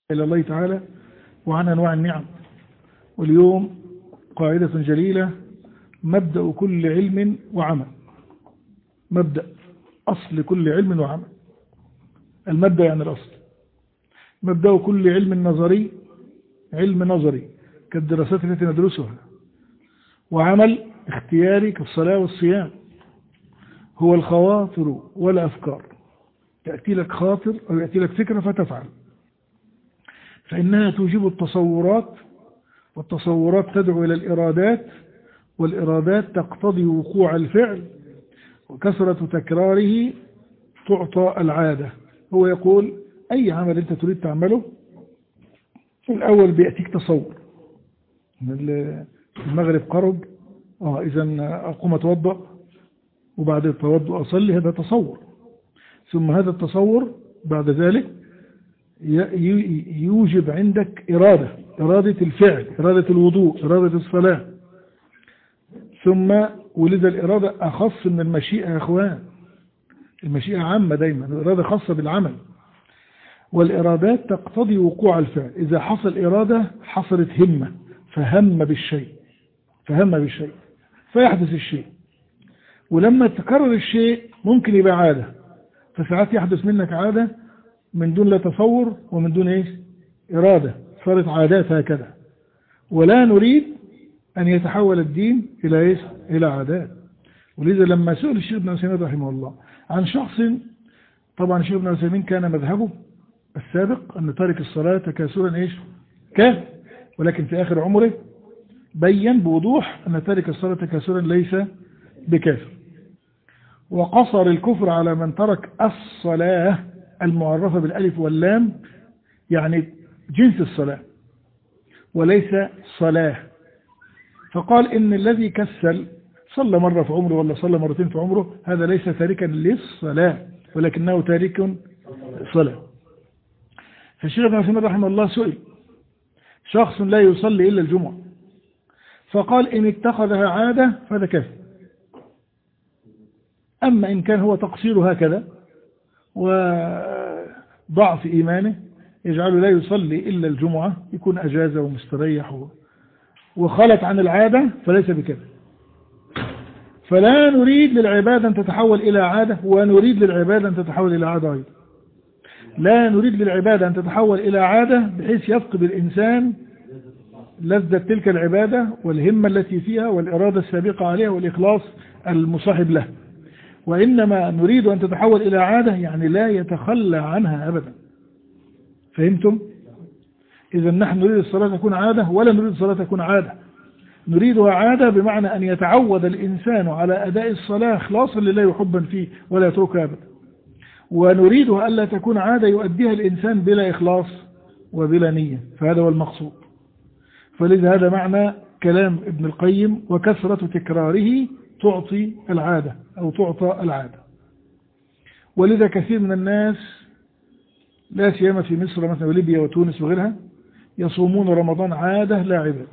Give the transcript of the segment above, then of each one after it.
إلى الله تعالى وعن أنواع النعم. واليوم قاعدة جليلة: مبدأ كل علم وعمل. مبدأ أصل كل علم وعمل. المبدأ يعني الأصل. مبدأ كل علم نظري، علم نظري كالدراسات التي ندرسها، وعمل اختياري كالصلاة والصيام، هو الخواطر والأفكار. يأتي لك خاطر أو يأتي لك فكرة فتفعل، فإنها توجب التصورات، والتصورات تدعو إلى الإرادات، والإرادات تقتضي وقوع الفعل، وكثرة تكراره تعطى العادة. هو يقول أي عمل أنت تريد تعمله في الأول بيأتيك تصور. المغرب قرب، إذن أقوم أتوضأ وبعد التوضؤ أصلي، هذا تصور. ثم هذا التصور بعد ذلك يوجب عندك إرادة الفعل، إرادة الوضوء، إرادة الصلاة. ثم ولذا الإرادة أخص من المشيئة يا أخوان. المشيئة عامة دايما، الإرادة خاصة بالعمل. والإرادات تقتضي وقوع الفعل. إذا حصل إرادة حصلت همة، فهم بالشيء فيحدث الشيء. ولما تكرر الشيء ممكن يبقى عادة، فساعات يحدث منك عادة من دون لا تصور ومن دون إرادة، صارت عادات هكذا. ولا نريد أن يتحول الدين إلى عادات. ولذا لما سئل الشيخ ابن عثيمين رحمه الله عن شخص، طبعا الشيخ ابن عثيمين كان مذهبه السابق أن تارك الصلاة تكاسلا كافر، ولكن في آخر عمره بين بوضوح أن تارك الصلاة تكاسلا ليس بكافر، وقصر الكفر على من ترك الصلاة المعرفة بالألف واللام، يعني جنس الصلاة وليس صلاة. فقال إن الذي كسل صلى مرة في عمره ولا صلى مرتين في عمره، هذا ليس تاركا للصلاة ولكنه تارك صلاة. فالشيخ ابن عثيمين رحمه الله سئل: شخص لا يصلي إلا الجمعة، فقال إن اتخذها عادة فهذا كافر. أما إن كان هو تقصير هكذا وضعف إيمانه يجعله لا يصلي إلا الجمعة، يكون أجازة ومستريح وخلت عن العادة، فليس بكافر. فلا نريد للعبادة أن تتحول إلى عادة، ونريد للعبادة أن تتحول إلى عادة أيضا. لا نريد للعبادة أن تتحول إلى عادة بحيث يفقد الإنسان لذة تلك العبادة والهمة التي فيها والإرادة السابقة عليها والإخلاص المصاحب له. وإنما نريد أن تتحول إلى عادة، يعني لا يتخلى عنها أبدا. فهمتم؟ إذا نحن نريد الصلاة تكون عادة، ولا نريد الصلاة تكون عادة. نريدها عادة بمعنى أن يتعود الإنسان على أداء الصلاة إخلاصا لله وحبا فيه ولا يتركها أبدا. ونريدها ألا تكون عادة يؤديها الإنسان بلا إخلاص وبلا نية، فهذا هو المقصود. فلذا هذا معنى كلام ابن القيم: وكثرة تكراره تعطي العادة أو تعطى العادة. ولذا كثير من الناس لا سيما في مصر مثلا وليبيا وتونس وغيرها يصومون رمضان عادة لا عبادة.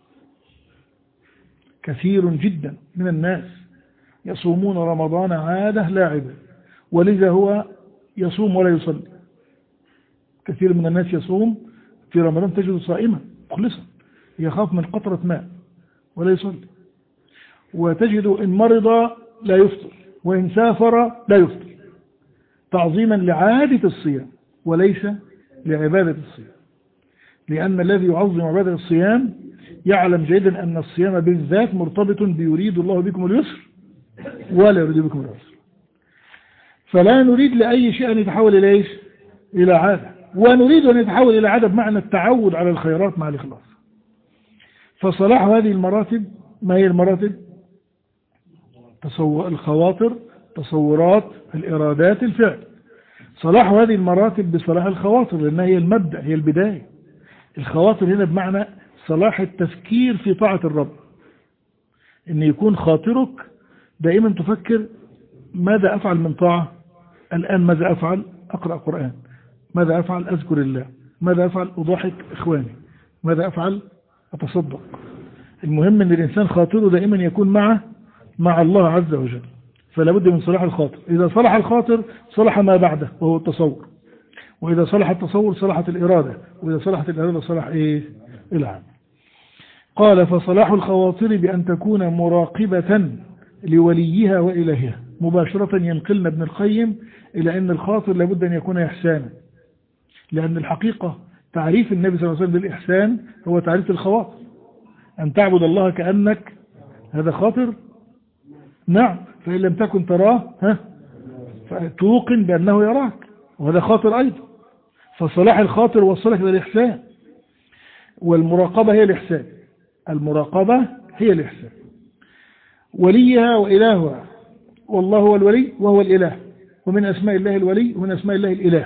كثير جدا من الناس يصومون رمضان عادة لا عبادة، ولذا هو يصوم ولا يصلي. كثير من الناس يصوم في رمضان تجد صائما مخلصا يخاف من قطرة ماء ولا يصلي، وتجد إن مرض لا يفطر وإن سافر لا يفطر، تعظيما لعادة الصيام وليس لعبادة الصيام. لأن الذي يعظم عبادة الصيام يعلم جيدا أن الصيام بالذات مرتبط بيريد الله بكم اليسر ولا يريد بكم العسر. فلا نريد لأي شيء أن يتحول إلى عادة، ونريد أن يتحول إلى عادة بمعنى التعود على الخيرات مع الإخلاص. فصلاح هذه المراتب، ما هي المراتب؟ الخواطر، تصورات، الإرادات، الفعل. صلاح هذه المراتب بصلاح الخواطر، لأنها هي المبدأ، هي البداية. الخواطر هنا بمعنى صلاح التفكير في طاعة الرب، إن يكون خاطرك دائما تفكر: ماذا أفعل من طاعة الآن؟ ماذا أفعل؟ أقرأ قرآن. ماذا أفعل؟ أذكر الله. ماذا أفعل؟ أضحك إخواني. ماذا أفعل؟ أتصدق. المهم أن الإنسان خاطره دائما يكون مع الله عز وجل. فلا بد من صلاح الخاطر. إذا صلح الخاطر صلح ما بعده وهو التصور. وإذا صلح التصور صلحت الإرادة، وإذا صلحت الإرادة صلح إيه؟ العمل. قال فصلاح الخواطر بأن تكون مراقبة لوليها وإلهها. مباشرة ينقلنا ابن القيم إلى أن الخاطر لابد أن يكون إحسانا، لأن الحقيقة تعريف النبي صلى الله عليه وسلم بالإحسان هو تعريف الخواطر، أن تعبد الله كأنك هذا خاطر. نعم، فإن لم تكن تراه فتوقن بأنه يراك، وهذا خاطر أيضا. فصلاح الخاطر وصلك إلى الإحسان، والمراقبة هي الإحسان، المراقبة هي الإحسان. وليها وإلهها، والله هو الولي وهو الإله، ومن أسماء الله الولي ومن أسماء الله الإله.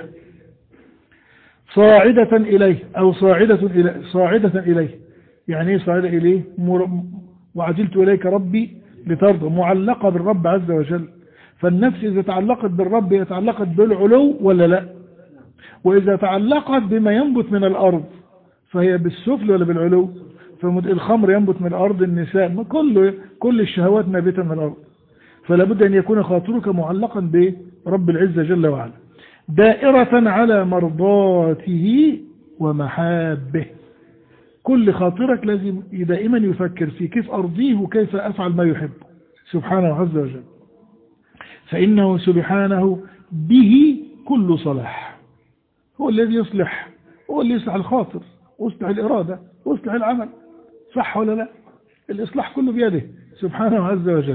صاعدة إليه أو صاعدة إليه، يعني صاعدة إليه وعجلت إليك ربي لترضى، معلقة بالرب عز وجل. فالنفس إذا تعلقت بالرب هي تعلقت بالعلو ولا لا؟ وإذا تعلقت بما ينبت من الأرض فهي بالسفل ولا بالعلو؟ فالخمر ينبت من الأرض، النساء، كل الشهوات نابتة من الأرض. فلا بد أن يكون خاطرك معلقا برب العزة جل وعلا، دائرة على مرضاته ومحابه. كل خاطرك لازم دائما يفكر في كيف أرضيه وكيف أفعل ما يحب سبحانه عز وجل، فإنه سبحانه به كل صلاح. هو الذي يصلح، هو اللي يصلح الخاطر ويصلح الإرادة ويصلح العمل، صح ولا لا؟ الإصلاح كله بيده سبحانه عز وجل.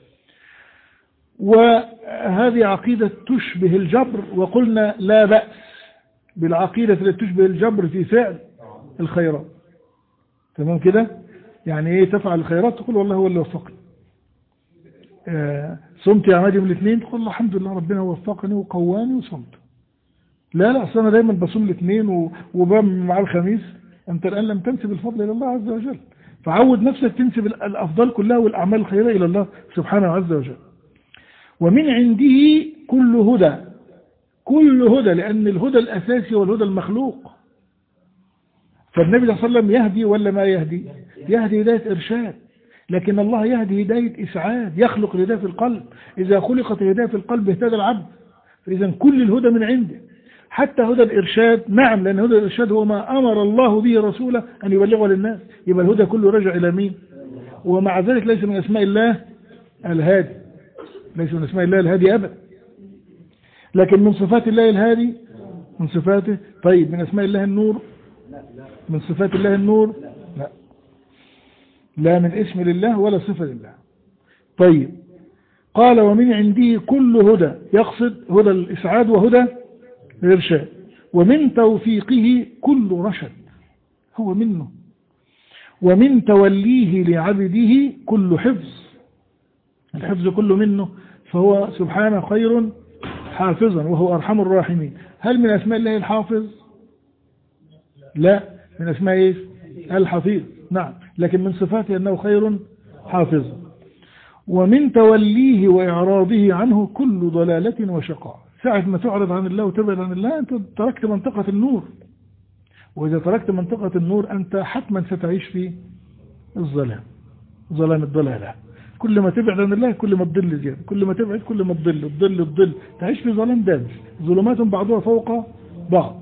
وهذه عقيدة تشبه الجبر، وقلنا لا بأس بالعقيدة التي تشبه الجبر في فعل الخيرات. تمام كده؟ يعني ايه تفعل الخيرات؟ تقول والله هو اللي وفقني. صمت يا عماد يوم الاثنين، تقول الله الحمد لله ربنا وفقني وقواني وصمت. لا أصل أنا دايما بصوم الاثنين وبام مع الخميس. أنت الآن لم تنسب الفضل إلى الله عز وجل، فعود نفسك تنسب الأفضل كلها والأعمال الخيرة إلى الله سبحانه عز وجل. ومن عنده كل هدى، كل هدى، لأن الهدى الأساسي هو الهدى المخلوق. فالنبي صلى الله عليه وسلم يهدي ولا ما يهدي؟ يهدي هداية إرشاد، لكن الله يهدي هداية إسعاد، يخلق الهداية في القلب. إذا خلقت الهداية في القلب اهتدى العبد. فإذا كل الهدى من عنده، حتى هدى الإرشاد. نعم، لأن هدى الإرشاد هو ما أمر الله به رسوله أن يبلغه للناس. يبقى الهدى كله رجع إلى مين؟ ومع ذلك ليس من أسماء الله الهادي، ليس من أسماء الله الهادي أبدا، لكن من صفات الله الهادي، من صفاته. طيب من أسماء الله النور؟ من صفات الله النور؟ لا، لا من اسم لله ولا صفة لله. طيب قال ومن عنده كل هدى، يقصد هدى الإسعاد وهدى الإرشاد. ومن توفيقه كل رشد، هو منه. ومن توليه لعبده كل حفظ، الحفظ كله منه، فهو سبحانه خير حافظا وهو أرحم الراحمين. هل من أسماء الله الحافظ؟ لا، من أسماء إيه؟ الحفيظ. نعم، لكن من صفاته أنه خير حافظ. ومن توليه وإعراضه عنه كل ضلالة وشقاء. ساعة ما تعرض عن الله وتبعد عن الله أنت تركت منطقة النور، وإذا تركت منطقة النور أنت حتما ستعيش في الظلام، ظلام الضلالة. كل ما تبعد عن الله كل ما تضل زيادة، كل ما تبعد كل ما تضل، تعيش في ظلام دامس، ظلمات بعضها فوق بعض.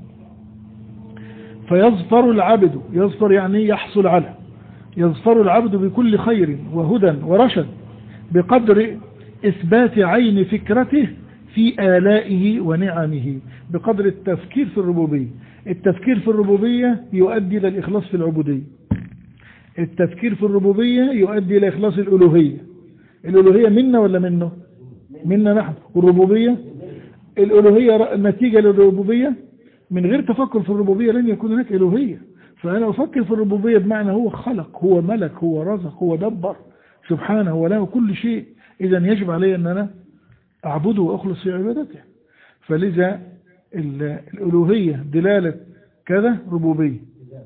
فيظفر العبد، يظفر يعني يحصل على، يظفر العبد بكل خير وهدى ورشد بقدر إثبات عين فكرته في آلائه ونعمه، بقدر التفكير في الربوبية. التفكير في الربوبية يؤدي إلى الإخلاص في العبودية، التفكير في الربوبية يؤدي إلى إخلاص الألوهية. الألوهية منا ولا منه؟ منا نحن. والربوبية، الألوهية نتيجة للربوبية. من غير تفكر في الربوبية لن يكون هناك ألوهية. فأنا أفكر في الربوبية بمعنى هو خلق، هو ملك، هو رزق، هو دبر سبحانه وله كل شيء. إذن يجب علي أن أنا أعبده وأخلص في عبادته. فلذا الألوهية دلالة كذا ربوبية،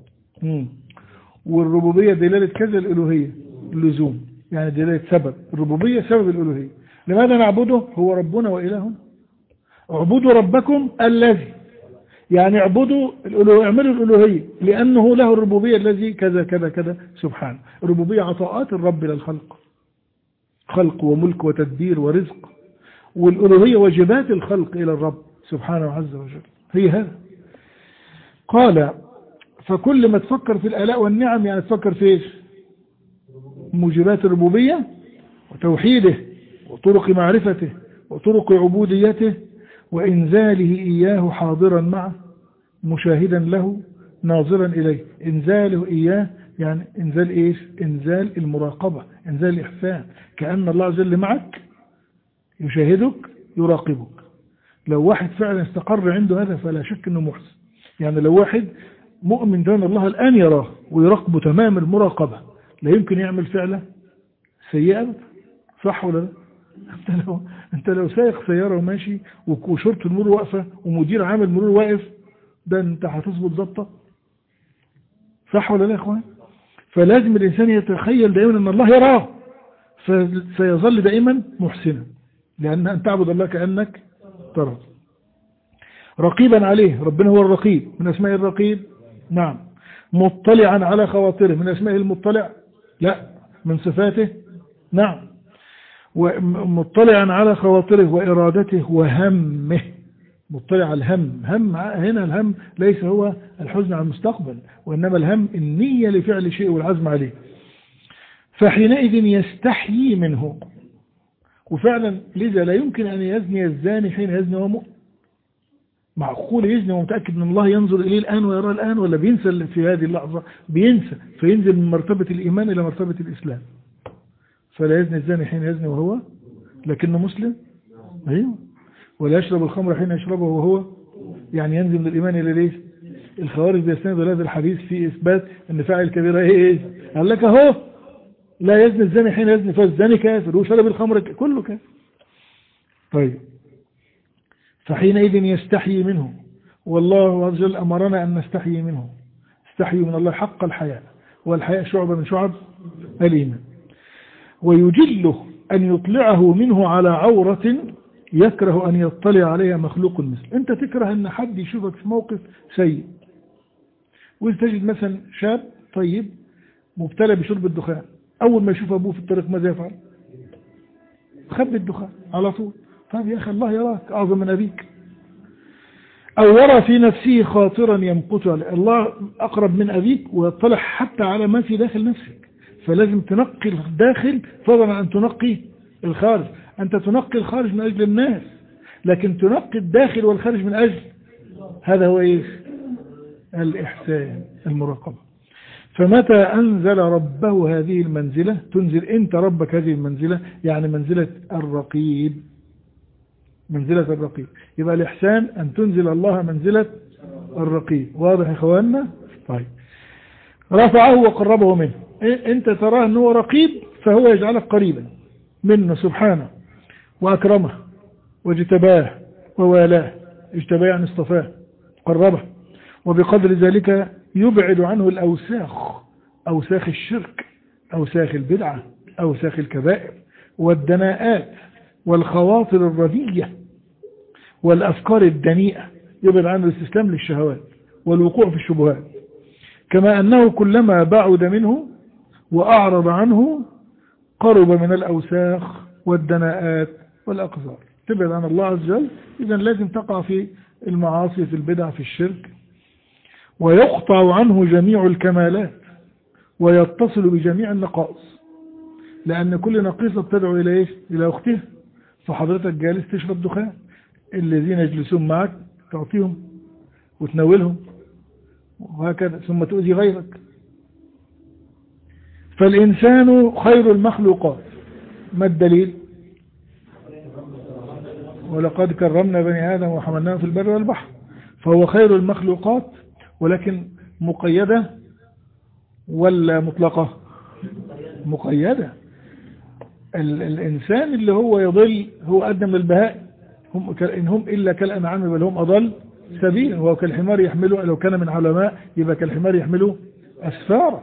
والربوبية دلالة كذا الألوهية اللزوم، يعني دلالة سبب. الربوبية سبب الألوهية. لماذا نعبده؟ هو ربنا وإلهنا. اعبدوا ربكم الذي، يعني اعبدوا اعملوا الألوهية لأنه له الربوبية الذي كذا كذا كذا سبحانه. الربوبية عطاءات الرب للخلق، خلق وملك وتدبير ورزق. والألوهية واجبات الخلق إلى الرب سبحانه عز وجل. هي هذا قال فكل ما تفكر في الآلاء والنعم يعني تفكر في ايش؟ موجبات الربوبية وتوحيده وطرق معرفته وطرق عبوديته وإنزاله إياه حاضرا معه مشاهدا له ناظرا إليه. إنزاله إياه يعني إنزال إيش؟ إنزال المراقبة، إنزال الإحسان، كأن الله عز وجل معك يشاهدك يراقبك. لو واحد فعلا استقر عنده هذا فلا شك أنه محسن. يعني لو واحد مؤمن بأن الله الآن يراه ويراقبه تمام المراقبة لا يمكن يعمل فعله سيئة، صح ولا لا؟ انت لو سايق سيارة وماشي وشرطة المرور واقفة ومدير عامل مرور واقف، ده انت هتظبط ضبطة، صح ولا لا يا اخوان؟ فلازم الانسان يتخيل دائما ان الله يراه فسيظل دائما محسنا، لان ان تعبد الله كأنك تراه. رقيبا عليه، ربنا هو الرقيب، من اسماء الرقيب. نعم. مطلعا على خواطره، من اسماء المطلع؟ لا، من صفاته. نعم. ومطلعا على خواطره وإرادته وهمه. مطلع على الهم، هنا الهم ليس هو الحزن على المستقبل، وإنما الهم النية لفعل شيء والعزم عليه. فحينئذ يستحيي منه. وفعلا لذا لا يمكن أن يزني الزاني حين يزني وهو مؤمن. معقول يزني ومتأكد أن الله ينظر إليه الآن ويرى الآن، ولا بينسى في هذه اللحظة؟ بينسى، فينزل من مرتبة الإيمان إلى مرتبة الإسلام. فلا يزني الزاني حين يزني وهو لكنه مسلم. أيوه. ولا يشرب الخمر حين يشربه وهو يعني ينزل من الإيمان إلى ليش؟ الخوارج بيستندوا هذا الحديث في إثبات أن فاعل الكبيرة إيه؟ قال لك أهو لا يزني الزاني حين يزني فالزاني كافر وشرب الخمر كله كافر. طيب فحينئذ يستحيي منه، والله عز وجل أمرنا أن نستحيي منه. استحيي من الله حق الحياء، والحياء شعبة من شعب الإيمان. ويجله أن يطلعه منه على عورة يكره أن يطلع عليها مخلوق مثل. أنت تكره أن حد يشوفك في موقف سيء، وتجد مثلا شاب طيب مبتلى بشرب الدخان، أول ما يشوف أبوه في الطريق ماذا يفعل؟ خبي الدخان على طول. طيب يا أخي الله يراك أعظم من أبيك. أو يرى في نفسه خاطرا يمقت عليه، الله أقرب من أبيك ويطلع حتى على ما في داخل نفسك. فلازم تنقي الداخل فضلا عن تنقي الخارج. أنت تنقي الخارج من أجل الناس، لكن تنقي الداخل والخارج من أجل هذا هو إيش؟ الإحسان، المراقبة. فمتى أنزل ربه هذه المنزلة، تنزل أنت ربك هذه المنزلة، يعني منزلة الرقيب، منزلة الرقيب. يبقى الإحسان أن تنزل الله منزلة الرقيب. واضح يا إخواننا؟ طيب رفعه وقربه منه. أنت تراه أنه رقيب فهو يجعلك قريبا منه سبحانه، وأكرمه واجتباه ووالاه. اجتباه يعني اصطفاه قربه، وبقدر ذلك يبعد عنه الأوساخ، أوساخ الشرك، أوساخ البدعة، أوساخ الكبائر والدناءات والخواطر الرديئة والأفكار الدنيئة. يبعد عنه الاستسلام للشهوات والوقوع في الشبهات. كما أنه كلما بعد منه وأعرض عنه قرب من الأوساخ والدناءات والأقذار. تبعد عن الله عز وجل، إذن لازم تقع في المعاصي، في البدع، في الشرك. ويقطع عنه جميع الكمالات ويتصل بجميع النقائص، لأن كل نقيصة تدعو إلى إيش؟ إلى أختها. فحضرتك جالس تشرب دخان، الذين يجلسون معك تعطيهم وتناولهم وهكذا، ثم تؤذي غيرك. فالإنسان خير المخلوقات. ما الدليل؟ ولقد كرمنا بني آدم وحملناهم في البر والبحر. فهو خير المخلوقات، ولكن مقيدة ولا مطلقة؟ مقيدة. الإنسان اللي هو يضل هو أدنى من البهائم، إن هم إلا كالأنعام بل هم أضل سبيلا. وهو كالحمار يحمله، لو كان من علماء يبقى كالحمار يحمله أسفارا.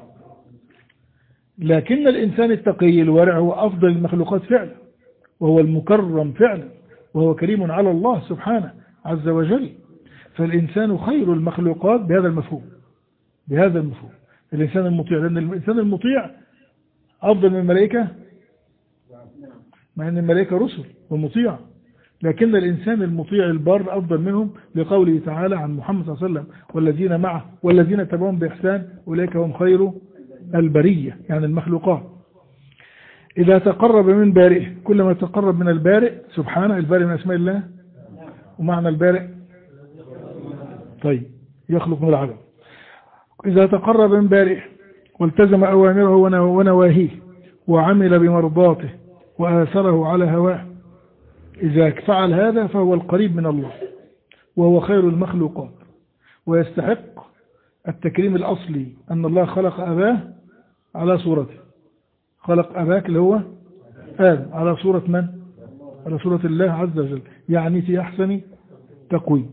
لكن الإنسان التقي الورع هو أفضل المخلوقات فعلا، وهو المكرم فعلا، وهو كريم على الله سبحانه عز وجل. فالإنسان خير المخلوقات بهذا المفهوم، بهذا المفهوم. الإنسان المطيع، لأن الإنسان المطيع أفضل من الملائكة، مع أن الملائكة رسل ومطيع، لكن الإنسان المطيع البار أفضل منهم، لقوله تعالى عن محمد صلى الله عليه وسلم والذين معه والذين تبعهم بإحسان أولئك هم خير البرية، يعني المخلوقات. إذا تقرب من بارئه، كلما تقرب من البارئ سبحانه، البارئ من أسماء الله، ومعنى البارئ طيب يخلق من العدم. إذا تقرب من بارئه والتزم أوامره ونواهيه وعمل بمرضاته وآثره على هواه، إذا فعل هذا فهو القريب من الله وهو خير المخلوقات، ويستحق التكريم الأصلي أن الله خلق أباه على صورته، خلق أباك اللي هو آدم على صورة من؟ على صورة الله عز وجل، يعني في أحسن تقويم،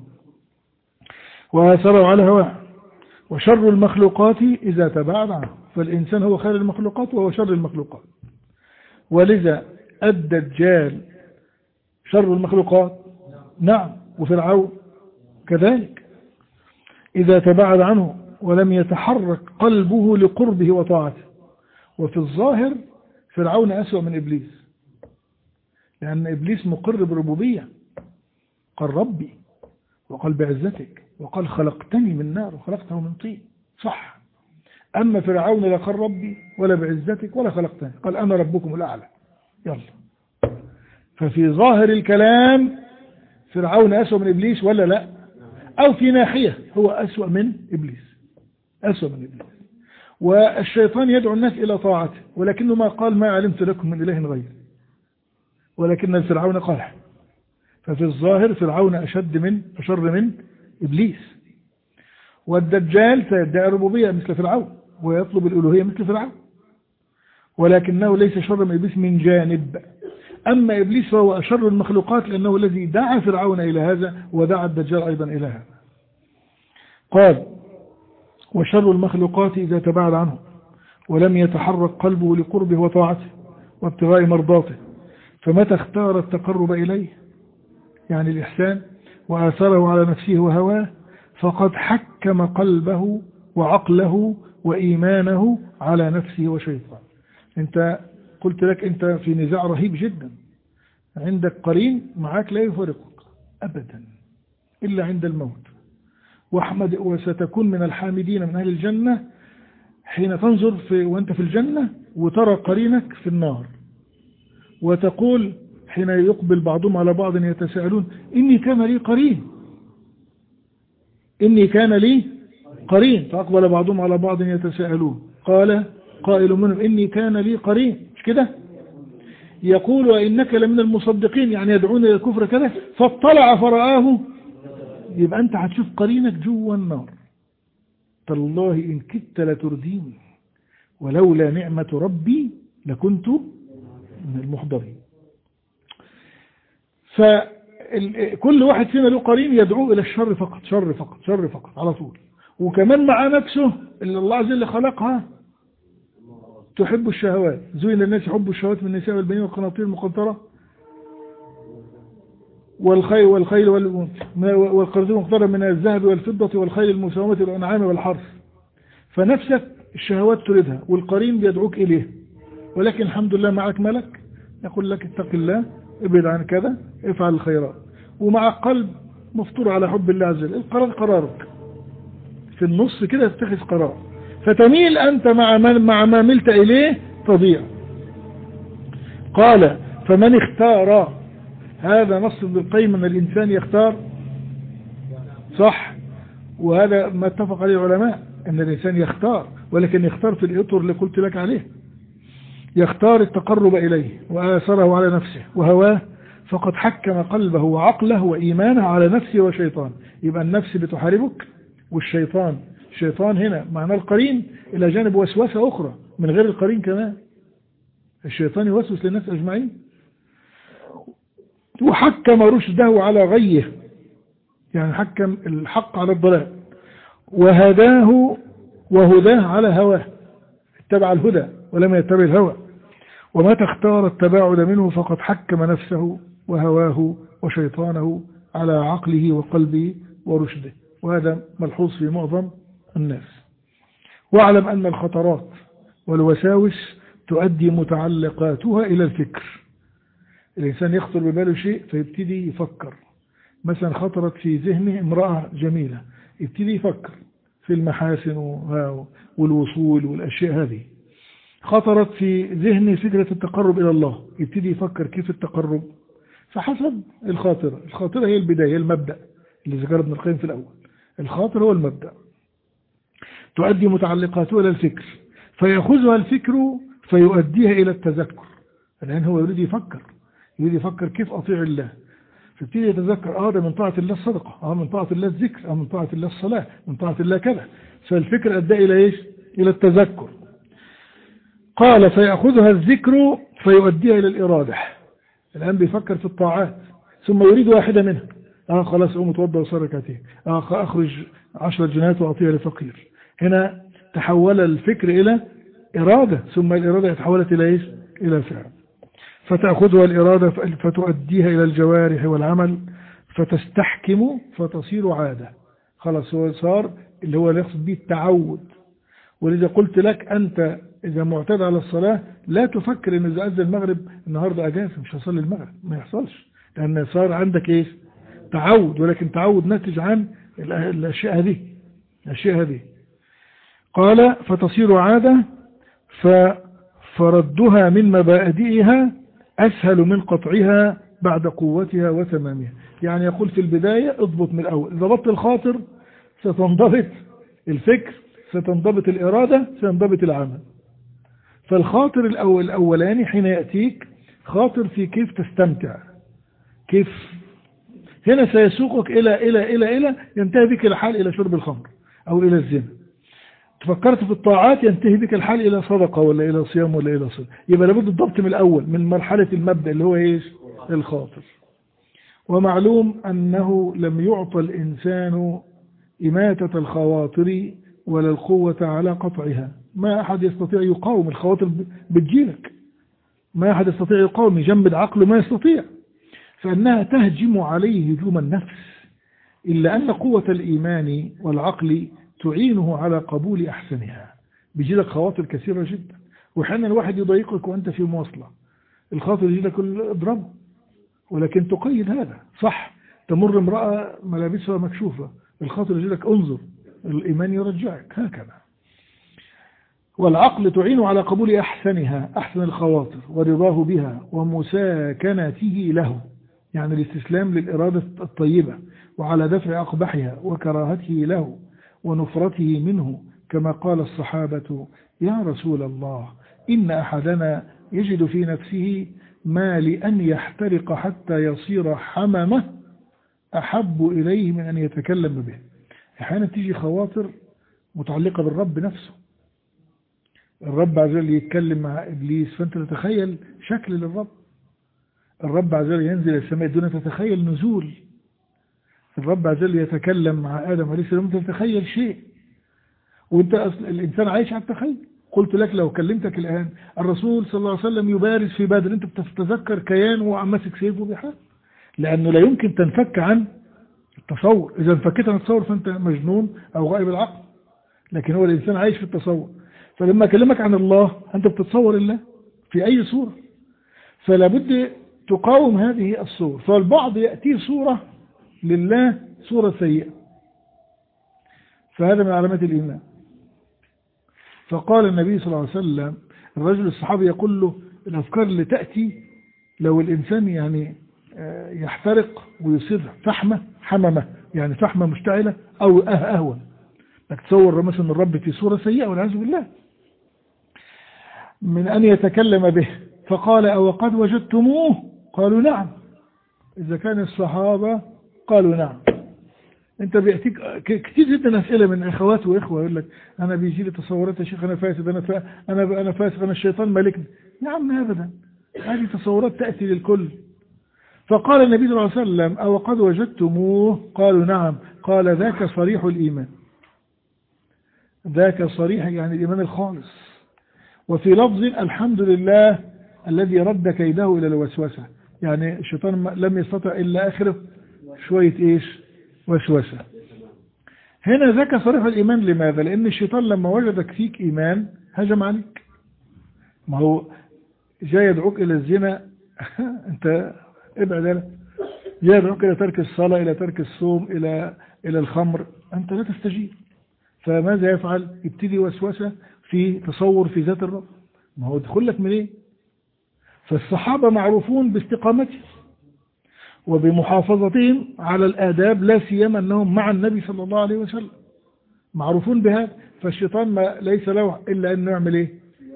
وآثره على هواه. وشر المخلوقات إذا تباعد عنه، فالإنسان هو خير المخلوقات وهو شر المخلوقات. ولذا الدجال شر المخلوقات، نعم، وفرعون كذلك إذا تباعد عنه ولم يتحرك قلبه لقربه وطاعته. وفي الظاهر فرعون أسوأ من إبليس، لأن إبليس مقر بربوبية، قال ربي وقال بعزتك وقال خلقتني من نار وخلقته من طين، صح. أما فرعون لا قال ربي ولا بعزتك ولا خلقتني، قال أنا ربكم الأعلى، يلا. ففي ظاهر الكلام فرعون أسوأ من إبليس ولا لا؟ أو في ناحية هو أسوأ من إبليس، أسوأ من إبليس. والشيطان يدعو الناس إلى طاعته، ولكنه ما قال ما علمت لكم من إله غير، ولكن الفرعون قال. ففي الظاهر فرعون أشر من إبليس. والدجال سيدعي الربوبية مثل فرعون ويطلب الألوهية مثل فرعون، ولكنه ليس شر من إبليس من جانب. أما إبليس فهو أشر المخلوقات، لأنه الذي دعا فرعون إلى هذا ودعا الدجال أيضا إلى هذا. قال وشر المخلوقات إذا تباعد عنه ولم يتحرك قلبه لقربه وطاعته وابتغاء مرضاته، فمتى اختار التقرب إليه يعني الإحسان وآثره على نفسه وهواه، فقد حكم قلبه وعقله وإيمانه على نفسه وشيطان. انت قلت لك انت في نزاع رهيب جدا، عندك قرين معك لا يفارقك أبدا إلا عند الموت، واحمد وستكون من الحامدين من أهل الجنة حين تنظر وانت في الجنة وترى قرينك في النار، وتقول حين يقبل بعضهم على بعض يتساءلون إني كان لي قرين، إني كان لي قرين، فأقبل بعضهم على بعض يتساءلون قال قائل منهم إني كان لي قرين، مش كده؟ يقول وإنك لمن المصدقين، يعني يدعون إلى الكفر كده، فاطلع فرآه، يبقى أنت هتشوف قرينك جوا النار. تالله إن كدت لترديني ولولا نعمة ربي لكنت من المحضرين. فكل واحد فينا له قرين يدعو إلى الشر فقط، شر فقط، شر فقط على طول. وكمان مع نفسه اللي الله عز وجل خلقها تحب الشهوات، زين الناس حب الشهوات من النساء والبنين والقناطير المقنطرة والخيل والقناطير المقنطرة من الذهب والفضة والخيل المسومة والأنعام والحرث. فنفسك الشهوات تريدها والقرين بيدعوك إليه، ولكن الحمد لله معك ملك يقول لك اتق الله، ابعد عن كذا، افعل الخيرات، ومع قلب مفطور على حب الله عز وجل. القرار قرارك في النص كده، تتخذ قرار فتميل أنت مع ما ملت إليه تضيع. قال فمن اختار، هذا نص ابن القيم أن الإنسان يختار، صح، وهذا ما اتفق عليه العلماء أن الإنسان يختار، ولكن يختار في الإطر اللي قلت لك عليه، يختار التقرب إليه وآثره على نفسه وهواه، فقد حكم قلبه وعقله وإيمانه على نفسه وشيطان. يبقى النفس بتحاربك، والشيطان، الشيطان هنا معنى القرين إلى جانب وسوسة أخرى من غير القرين كمان، الشيطان يوسوس للناس أجمعين. وحكم رشده على غيه، يعني حكم الحق على الضلال، وهداه على هواه، اتبع الهدى ولم يتبع الهوى. ومتى اختار التباعد منه فقد حكم نفسه وهواه وشيطانه على عقله وقلبه ورشده، وهذا ملحوظ في معظم الناس. واعلم أن الخطرات والوساوس تؤدي متعلقاتها إلى الفكر، الإنسان يخطر بباله شيء فيبتدي يفكر، مثلا خطرت في ذهنه امرأة جميلة، يبتدي يفكر في المحاسن والوصول والأشياء هذه. خطرت في ذهنه فكرة التقرب إلى الله، يبتدي يفكر كيف التقرب، فحسب الخاطرة هي البداية، هي المبدأ اللي ذكر ابن القيم في الأول. الخاطر هو المبدأ، تؤدي متعلقاته إلى الفكر، فيأخذها الفكر فيؤديها إلى التذكر، لأن هو يريد يفكر كيف أطيع الله، فيبتدي يتذكر ده من طاعة الله الصدقة، من طاعة الله الذكر، من طاعة الله الصلاة، من طاعة الله كذا، فالفكر أدى إلى إيش؟ إلى التذكر. قال فيأخذها الذكر فيؤديها إلى الإرادة، الآن بيفكر في الطاعات ثم يريد واحدة منها، خلاص أقوم أتوضأ وأصلي ركعتين، أخرج 10 جنيهات وأعطيها لفقير. هنا تحول الفكر إلى إرادة، ثم الإرادة تحولت إلى إيش؟ إلى فعل. فتأخذها الإرادة فتؤديها إلى الجوارح والعمل فتستحكم فتصير عادة. خلاص هو صار اللي هو يقصد به التعود. ولذا قلت لك أنت إذا معتاد على الصلاة لا تفكر إن إذا أذن المغرب النهاردة أجازة مش هصلي المغرب، ما يحصلش، لأن صار عندك إيش؟ تعود، ولكن تعود ناتج عن الأشياء هذه. قال فتصير عادة فردها من مبادئها أسهل من قطعها بعد قوتها وتمامها. يعني يقول في البداية اضبط من الأول، ضبطت الخاطر ستنضبط الفكر، ستنضبط الإرادة، ستنضبط العمل. فالخاطر الأولاني حين يأتيك خاطر في كيف تستمتع، كيف هنا سيسوقك إلى ينتهي بك الحال إلى شرب الخمر أو إلى الزنا. تفكرت في الطاعات ينتهي بك الحال إلى صدقة ولا إلى صيام ولا إلى صلاة. يبقى لابد الضبط من الأول، من مرحلة المبدأ اللي هو إيش؟ الخاطر. ومعلوم أنه لم يعطى الإنسان إماتة الخواطر ولا القوة على قطعها. ما أحد يستطيع يقاوم الخواطر، بتجيلك ما أحد يستطيع يقاوم، يجمد عقله ما يستطيع، فأنها تهجم عليه هجوم النفس. إلا أن قوة الإيمان والعقل تعينه على قبول أحسنها. بيجيلك خواطر كثيرة جدا، وحين الواحد يضايقك وأنت في مواصلة الخاطر يجيلك اضربه، ولكن تقيد هذا صح. تمر امرأة ملابسها مكشوفة الخاطر يجيلك انظر، الإيمان يرجعك هكذا. والعقل تعين على قبول أحسنها، أحسن الخواطر، ورضاه بها ومساكنته له، يعني الاستسلام للإرادة الطيبة، وعلى دفع أقبحها وكراهته له ونفرته منه، كما قال الصحابة يا رسول الله إن أحدنا يجد في نفسه ما لأن يحترق حتى يصير حممة أحب إليه من أن يتكلم به. أحيانا تيجي خواطر متعلقة بالرب نفسه، الرب عز وجل يتكلم مع إبليس، فأنت تتخيل شكل للرب. الرب عز وجل ينزل السماء الدنيا، تتخيل نزول الرب عز وجل يتكلم مع آدم عليه السلام، تتخيل شيء، وانت الإنسان عايش على التخيل. قلت لك لو كلمتك الآن الرسول صلى الله عليه وسلم يبارز في بدر، انت بتتذكر كيان وعم ماسك سيفه بحال، لأنه لا يمكن تنفك عن التصور. إذا انفكت عن التصور فأنت مجنون أو غائب العقل، لكن هو الإنسان عايش في التصور. فلما أكلمك عن الله أنت بتتصور الله في أي صورة، فلا بد تقاوم هذه الصور. فالبعض يأتي صورة لله صورة سيئة، فهذا من علامات الإيمان. فقال النبي صلى الله عليه وسلم الرجل الصحابي يقول له الأفكار اللي تأتي لو الإنسان يعني يحترق ويصير فحمة حممة، يعني فحمة مشتعلة أو أهون، لك تصور مثلا الرب في صورة سيئة والعياذ بالله، من أن يتكلم به. فقال أو قد وجدتموه؟ قالوا نعم. إذا كان الصحابة قالوا نعم. انت بيأتيك كتير جدا أسئلة من أخوات وإخوة يقول لك أنا بيجي لي تصورات يا شيخ، أنا فاسد، أنا فاسد، أنا الشيطان مالكني. يا عم أبدا، هذه تصورات تأتي للكل. فقال النبي صلى الله عليه وسلم أو قد وجدتموه؟ قالوا نعم. قال ذاك صريح الإيمان، ذاك صريح يعني الإيمان الخالص. وفي لفظ الحمد لله الذي رد كيده إلى الوسوسة، يعني الشيطان لم يستطع إلا آخره شوية إيش؟ وسوسة. هنا ذاك صريح الإيمان. لماذا؟ لأن الشيطان لما وجدك فيك إيمان هجم عليك. ما هو جاي يدعوك إلى الزنا انت ابعد له، يدعوك إلى ترك الصلاة، إلى ترك الصوم، إلى الخمر، أنت لا تستجيب. فماذا يفعل؟ يبتدي وسوسة في تصور في ذات الرب، ما هو دخل لك من إيه؟ فالصحابة معروفون باستقامتهم وبمحافظتهم على الآداب، لا سيما أنهم مع النبي صلى الله عليه وسلم، معروفون بهذا. فالشيطان ما ليس له إلا أن يعمل إيه؟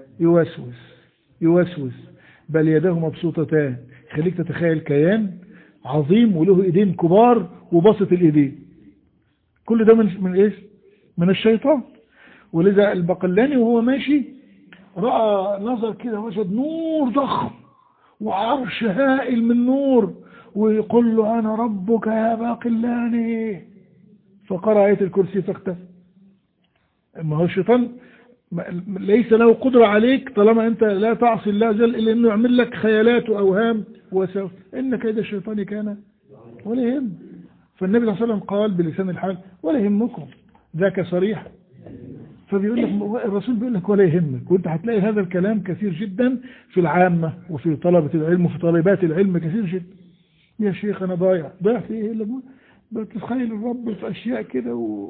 يوسوس. بل يداه مبسوطتان، خليك تتخيل كيان عظيم وله ايدين كبار وبسط الايدين، كل ده من ايش؟ من الشيطان. ولذا البقلاني وهو ماشي رأى نظر كده، وجد نور ضخم وعرش هائل من نور، ويقول له أنا ربك يا باقلاني، فقرأ آية الكرسي فاختفى. ما هو الشيطان ليس له قدرة عليك طالما أنت لا تعصي الله جل، إلا أنه يعمل لك خيالات وأوهام وسوف. إن كيد الشيطان كان ولا يهم. فالنبي صلى الله عليه وسلم قال بلسان الحال ولا يهمكم، ذاك صريح. فبيقول لك الرسول بيقول لك ولا يهمك، وانت هتلاقي هذا الكلام كثير جدا في العامة وفي طلبة العلم وفي طالبات العلم كثير جدا. يا شيخ أنا ضايع في إيه؟ بتتخيل الرب في أشياء كده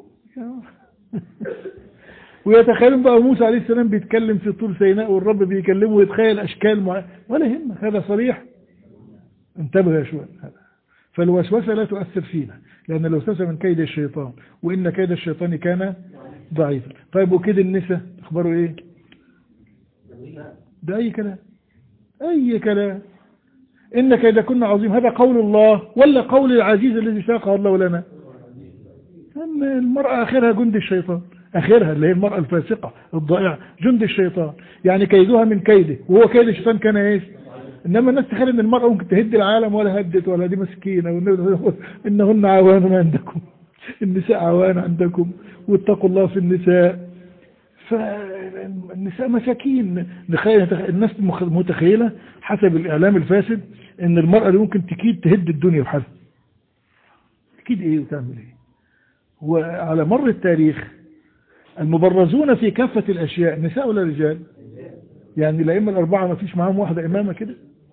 ويتخيلون بقى موسى عليه السلام بيتكلم في طور سيناء والرب بيكلمه ويتخيل أشكال ولا يهمك، هذا صريح. انتبه يا شوية. فالوسوسة لا تؤثر فينا، لأن الوسوسة من كيد الشيطان، وإن كيد الشيطان كان ضعيفا. طيب وكيد النساء اخباره ايه؟ ده اي كلام. ان كيد كنا عظيم، هذا قول الله ولا قول العزيز الذي ساقه الله لنا؟ ان المرأة اخرها جند الشيطان، اخرها اللي هي المرأة الفاسقة الضائعة جند الشيطان، يعني كيدها من كيده، وهو كيد الشيطان كان ايش؟ انما الناس تخيل ان المرأة ممكن تهد العالم، ولا هدت ولا دي مسكينة، انهن عوان عندكم، النساء عوان عندكم، واتقوا الله في النساء. فالنساء مساكين. الناس متخيلة حسب الإعلام الفاسد ان المرأة اللي ممكن تكيد تهد الدنيا بحالها. تكيد ايه وتعمل ايه؟ وعلى مر التاريخ المبرزون في كافة الأشياء نساء ولا رجال؟ يعني الأئمة الأربعة ما فيش معاهم واحدة إمامة كده؟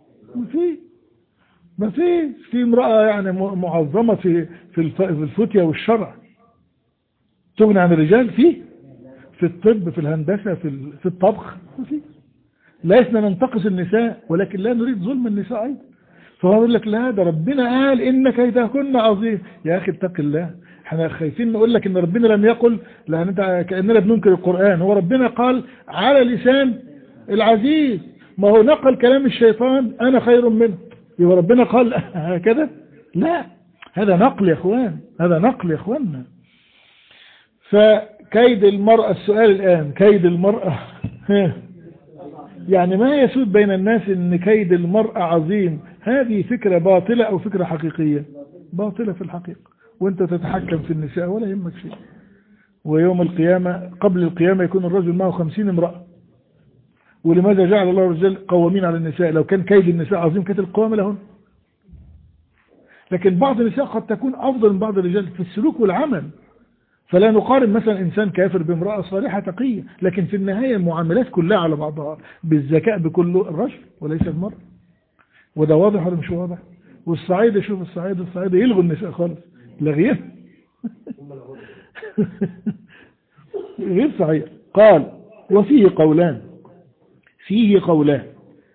ما في امرأة يعني معظمة في الفتية والشرع تغني عن الرجال، في الطب، في الهندسة، في الطبخ، ما في. لسنا ننتقص النساء، ولكن لا نريد ظلم النساء أيضا. فهو يقول لك لا، ده ربنا قال إن كيدهن عظيم. يا أخي اتق الله، احنا خايفين نقول لك إن ربنا لم يقل، لأن انت كأننا بننكر القرآن. هو ربنا قال على لسان العزيز، ما هو نقل كلام الشيطان أنا خير منه، يبقى ربنا قال هكذا؟ لا، هذا نقل يا اخوان، هذا نقل يا اخواننا. فكيد المرأة، السؤال الآن كيد المرأة يعني ما يسود بين الناس ان كيد المرأة عظيم، هذه فكرة باطلة او فكرة حقيقية؟ باطلة في الحقيقة، وانت تتحكم في النساء ولا يهمك شيء. ويوم القيامة قبل القيامة يكون الرجل معه 50 امرأة. ولماذا جعل الله الرجال قوامين على النساء؟ لو كان كيد النساء عظيم كانت القوامة لهن. لكن بعض النساء قد تكون أفضل من بعض الرجال في السلوك والعمل، فلا نقارن مثلا إنسان كافر بامرأة صالحة تقية، لكن في النهاية المعاملات كلها على بعضها بالذكاء بكل الرجل وليس المرأة. وده واضح ولا مش واضح؟ والصعيد يشوف الصعيد يلغوا النساء خالص، لغيها غير صحيح. قال وفيه قولان،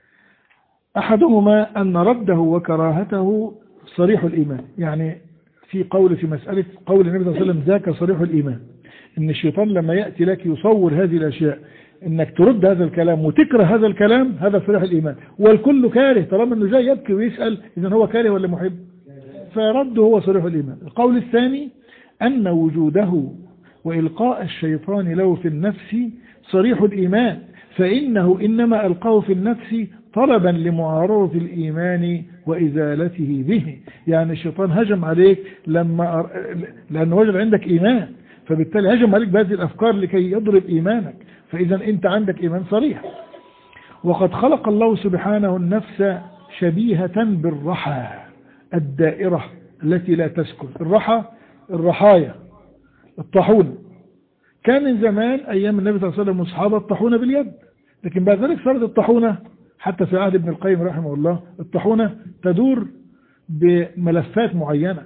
أحدهما أن رده وكراهته صريح الإيمان. يعني في مسألة قول النبي صلى الله عليه وسلم ذاك صريح الإيمان، إن الشيطان لما يأتي لك يصور هذه الأشياء إنك ترد هذا الكلام وتكره هذا الكلام، هذا صريح الإيمان. والكل كاره، طالما إنه جاي يبكي ويسأل إذن هو كاره ولا محب، فرده هو صريح الإيمان. القول الثاني أن وجوده وإلقاء الشيطان له في النفس صريح الإيمان، فإنه إنما ألقاه في النفس طلبا لمعارضة الإيمان وإزالته به. يعني الشيطان هجم عليك لأنه وجد عندك إيمان، فبالتالي هجم عليك بهذه الأفكار لكي يضرب إيمانك، فإذا أنت عندك إيمان صريح. وقد خلق الله سبحانه النفس شبيهة بالرحى الدائرة التي لا تسكن. الرحايا الطاحونة، كان من زمان أيام النبي صلى الله عليه وسلم والصحابة الطاحونة باليد، لكن بعد ذلك صارت الطاحونة حتى في عهد ابن القيم رحمه الله الطاحونة تدور بملفات معينة،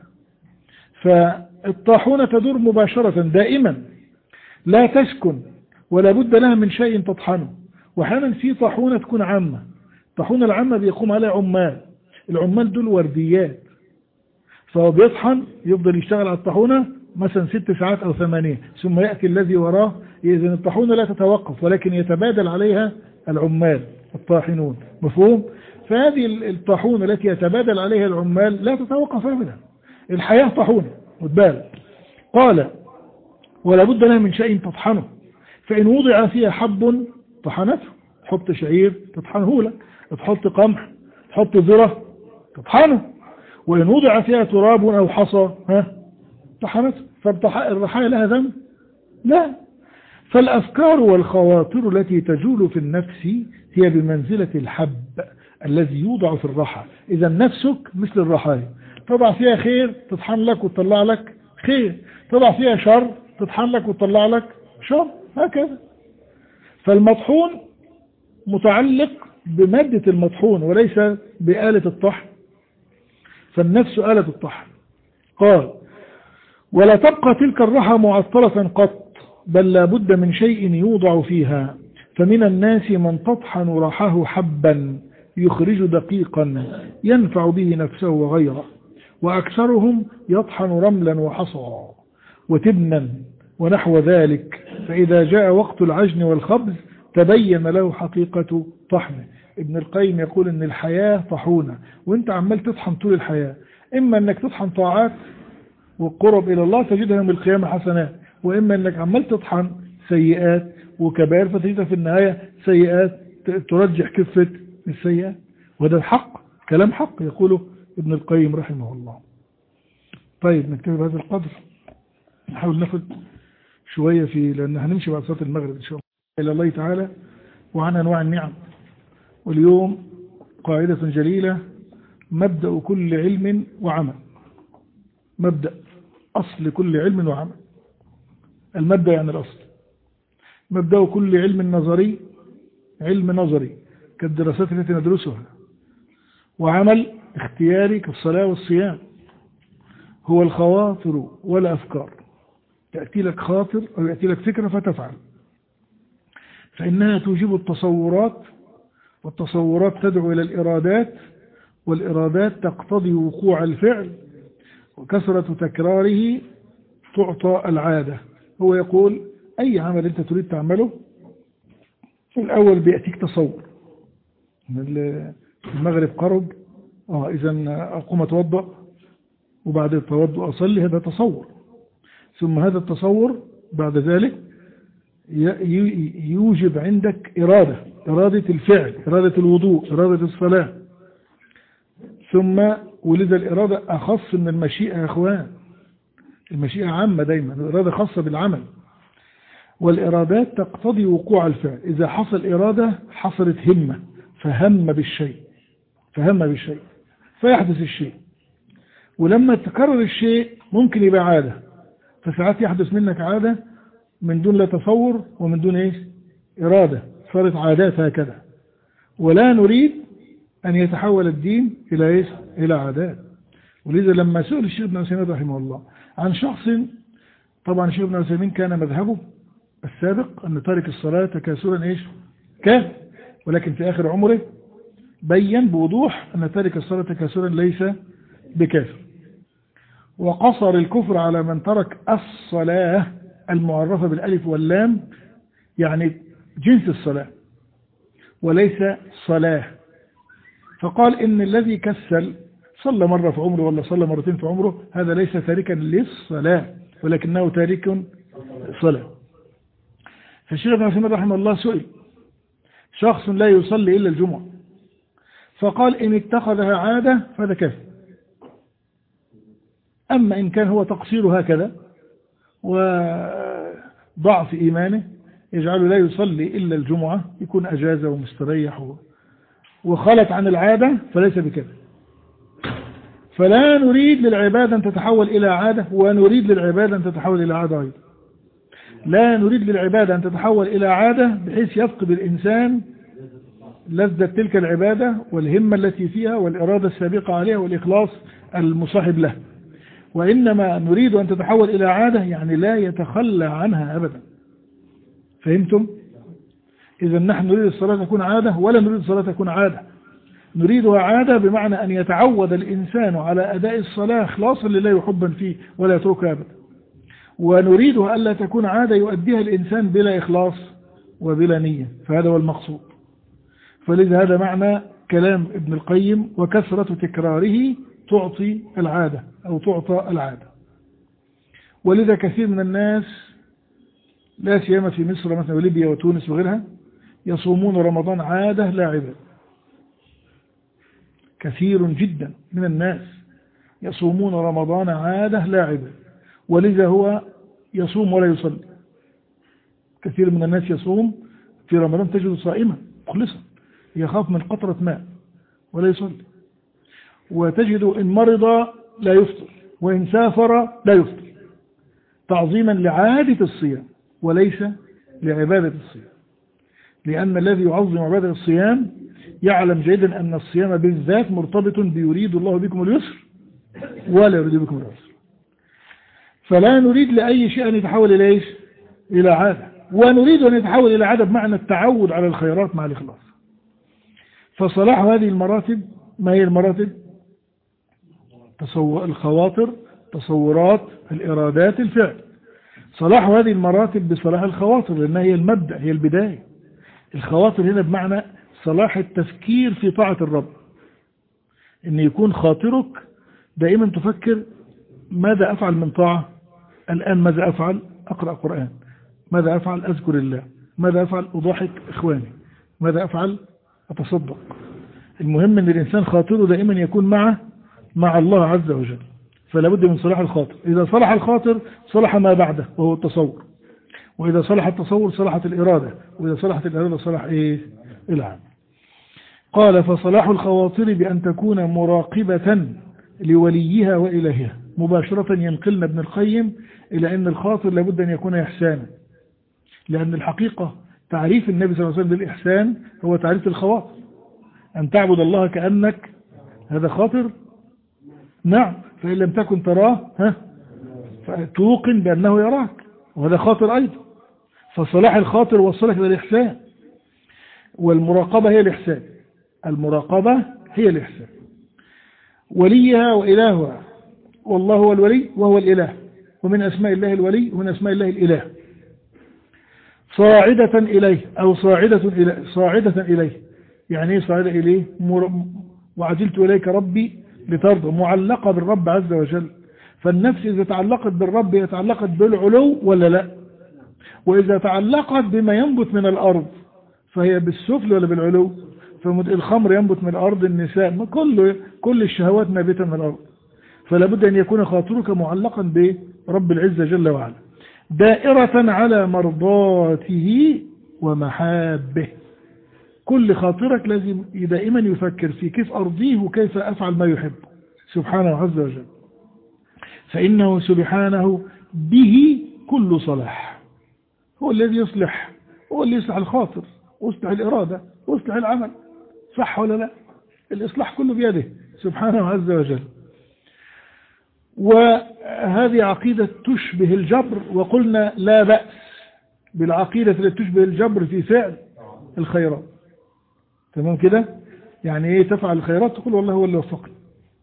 فالطاحونة تدور مباشرة دائما لا تسكن ولا بد لها من شيء تطحنه. وأحيانا في طاحونة تكون عامة، الطاحونة العامة بيقوم عليها عمال، العمال دول ورديات، فهو بيطحن يفضل يشتغل على الطاحونة مثلا 6 ساعات أو 8، ثم يأتي الذي وراه. إذن الطاحونة لا تتوقف ولكن يتبادل عليها العمال الطاحنون، مفهوم؟ فهذه الطاحونة التي يتبادل عليها العمال لا تتوقف أبدا، الحياة طاحونة متبادل. قال ولا بد لها من شيء تطحنه، فإن وضع فيها حب طحنته، تحط شعير تطحنه لك، تحط قمح تحط ذرة تطحنه، وإن وضع فيها تراب أو حصى طحنته. فالرحايا لها ذنب؟ لا. فالأفكار والخواطر التي تجول في النفس هي بمنزلة الحب الذي يوضع في الرحى. إذا نفسك مثل الرحايا، تضع فيها خير تطحن لك وتطلع لك خير، تضع فيها شر تطحن لك وتطلع لك شر، هكذا. فالمطحون متعلق بمادة المطحون وليس بآلة الطحن، فالنفس آلة الطحن. قال ولا تبقى تلك الرحى معطلة قط، بل لا بد من شيء يوضع فيها. فمن الناس من تطحن رحاه حبا يخرج دقيقا ينفع به نفسه وغيره، وأكثرهم يطحن رملا وحصى وتبنا ونحو ذلك، فإذا جاء وقت العجن والخبز تبين له حقيقة طحنه. ابن القيم يقول ان الحياة طحونة، وانت عمال تطحن طول الحياة، اما انك تطحن طاعات والقرب الى الله تجدها يوم القيامة حسنات، واما انك عمال تطحن سيئات وكبائر فتجدها في النهاية سيئات ترجح كفة السيئات. وهذا الحق، كلام حق يقوله ابن القيم رحمه الله. طيب نكتب بهذا القدر، نحاول ناخد شوية لأن هنمشي بعد صلاة المغرب إن شاء الله إلى الله تعالى وعن أنواع النعم. واليوم قاعدة جليلة: مبدأ كل علم وعمل. مبدأ أصل كل علم وعمل. المبدأ يعني الأصل. مبدأ كل علم نظري، علم نظري كالدراسات التي ندرسها، وعمل اختياري كالصلاة والصيام، هو الخواطر والأفكار. تأتي لك خاطر أو يأتي لك فكرة فتفعل، فإنها توجب التصورات، والتصورات تدعو إلى الإرادات، والإرادات تقتضي وقوع الفعل، وكثرة تكراره تعطى العادة. هو يقول أي عمل أنت تريد تعمله في الأول بيأتيك تصور. المغرب قرب، إذن أقوم أتوضأ وبعد التوضؤ أصلي، هذا تصور. ثم هذا التصور بعد ذلك يوجب عندك إرادة الفعل، إرادة الوضوء، إرادة الصلاة. ثم ولذا الإرادة أخص من المشيئة يا أخوان، المشيئة عامة دايما، الإرادة خاصة بالعمل. والإرادات تقتضي وقوع الفعل. إذا حصل إرادة حصلت همة، فهم بالشيء فيحدث الشيء. ولما تكرر الشيء ممكن يبقى عادة، فساعات يحدث منك عادة من دون لا تصور ومن دون إرادة، صارت عادات هكذا. ولا نريد أن يتحول الدين إلى عادات. ولذا لما سئل الشيخ ابن عثيمين رحمه الله عن شخص، طبعا الشيخ ابن عثيمين كان مذهبه السابق أن تارك الصلاة تكاسلا كافر، ولكن في آخر عمره بين بوضوح أن تارك الصلاة تكاسلا ليس بكافر، وقصر الكفر على من ترك الصلاة المعرفة بالألف واللام، يعني جنس الصلاة وليس صلاة. فقال إن الذي كسل صلى مرة في عمره ولا صلى مرتين في عمره، هذا ليس تاركا للصلاة ولكنه تارك صلاة. فالشيخ ابن عثيمين رحمه الله سئل: شخص لا يصلي إلا الجمعة، فقال إن اتخذها عادة فهذا كافر. أما إن كان هو تقصير هكذا وضعف إيمانه يجعله لا يصلي إلا الجمعة، يكون أجازة ومستريح وخلت عن العادة، فليس بكذا. فلا نريد للعبادة أن تتحول إلى عادة، ونريد للعبادة أن تتحول إلى عادة أيضا. لا نريد للعبادة أن تتحول إلى عادة بحيث يفقد الإنسان لذة تلك العبادة والهمة التي فيها والإرادة السابقة عليها والإخلاص المصاحب له، وإنما نريد أن تتحول إلى عادة، يعني لا يتخلى عنها أبدا. فهمتم؟ إذا نحن نريد الصلاة تكون عادة ولا نريد الصلاة تكون عادة؟ نريدها عادة بمعنى أن يتعود الإنسان على أداء الصلاة خلاصا لله وحبا فيه ولا يتركها أبدا، ونريدها ألا تكون عادة يؤديها الإنسان بلا إخلاص وبلا نية، فهذا هو المقصود. فلذا هذا معنى كلام ابن القيم: وكثرة تكراره تعطي العادة أو تعطى العادة. ولذا كثير من الناس لا سيما في مصر مثلا وليبيا وتونس وغيرها يصومون رمضان عادة لا عبادة. كثير جدا من الناس يصومون رمضان عادة لا عبادة، ولذا هو يصوم ولا يصلي. كثير من الناس يصوم في رمضان تجد صائما مخلصا يخاف من قطرة ماء ولا يصلي، وتجد إن مرض لا يفطر وإن سافر لا يفطر، تعظيما لعادة الصيام وليس لعبادة الصيام. لأن الذي يعظم عبادة الصيام يعلم جيدا أن الصيام بالذات مرتبط بيريد الله بكم اليسر ولا يريد بكم العسر. فلا نريد لأي شيء أن يتحول إلى إيش؟ إلى عادة، ونريد أن يتحول إلى عادة بمعنى التعود على الخيرات مع الإخلاص. فصلاح هذه المراتب، ما هي المراتب؟ الخواطر، تصورات، الإرادات، الفعل. صلاح هذه المراتب بصلاح الخواطر، لأنها هي المبدأ، هي البداية. الخواطر هنا بمعنى صلاح التفكير في طاعة الرب، أن يكون خاطرك دائما تفكر: ماذا أفعل من طاعة الآن؟ ماذا أفعل؟ أقرأ قرآن. ماذا أفعل؟ أذكر الله. ماذا أفعل؟ أضحك إخواني. ماذا أفعل؟ أتصدق. المهم أن الإنسان خاطره دائما يكون مع الله عز وجل. فلا بد من صلاح الخاطر. إذا صلح الخاطر صلح ما بعده وهو التصور، وإذا صلح التصور صلحت الإرادة، وإذا صلحت الإرادة صلح العمل. قال: فصلاح الخواطر بأن تكون مراقبة لوليها وإلهها. مباشرة ينقلنا ابن القيم إلى أن الخاطر لابد أن يكون إحسانا، لأن الحقيقة تعريف النبي صلى الله عليه وسلم للإحسان هو تعريف الخواطر: أن تعبد الله كأنك، هذا خاطر. نعم، فإن لم تكن تراه فتوقن بأنه يراك، وهذا خاطر أيضا. فصلاح الخاطر وصلك إلى الإحسان، والمراقبة هي الإحسان. المراقبة هي الإحسان. وليها وإلهها، والله هو الولي وهو الإله، ومن أسماء الله الولي ومن أسماء الله الإله. صاعدة إليه أو صاعدة إليه، يعني صاعدة إليه؟ وعجلت إليك ربي لترضى، معلقة بالرب عز وجل. فالنفس إذا تعلقت بالرب هي تعلقت بالعلو ولا لا؟ وإذا تعلقت بما ينبت من الأرض فهي بالسفل ولا بالعلو؟ فالخمر ينبت من الأرض، النساء، كل الشهوات نابتة من الأرض. فلا بد أن يكون خاطرك معلقا برب العزة جل وعلا، دائرة على مرضاته ومحابه. كل خاطرك لازم دائما يفكر في كيف أرضيه وكيف أفعل ما يحب سبحانه عز وجل، فإنه سبحانه به كل صلاح. هو الذي يصلح، هو اللي يصلح الخاطر ويصلح الإرادة ويصلح العمل، صح ولا لا؟ الإصلاح كله بيده سبحانه عز وجل. وهذه عقيدة تشبه الجبر، وقلنا لا بأس بالعقيدة التي تشبه الجبر في فعل الخيرات. تمام كده؟ يعني ايه تفعل الخيرات؟ تقول والله هو اللي وفقني.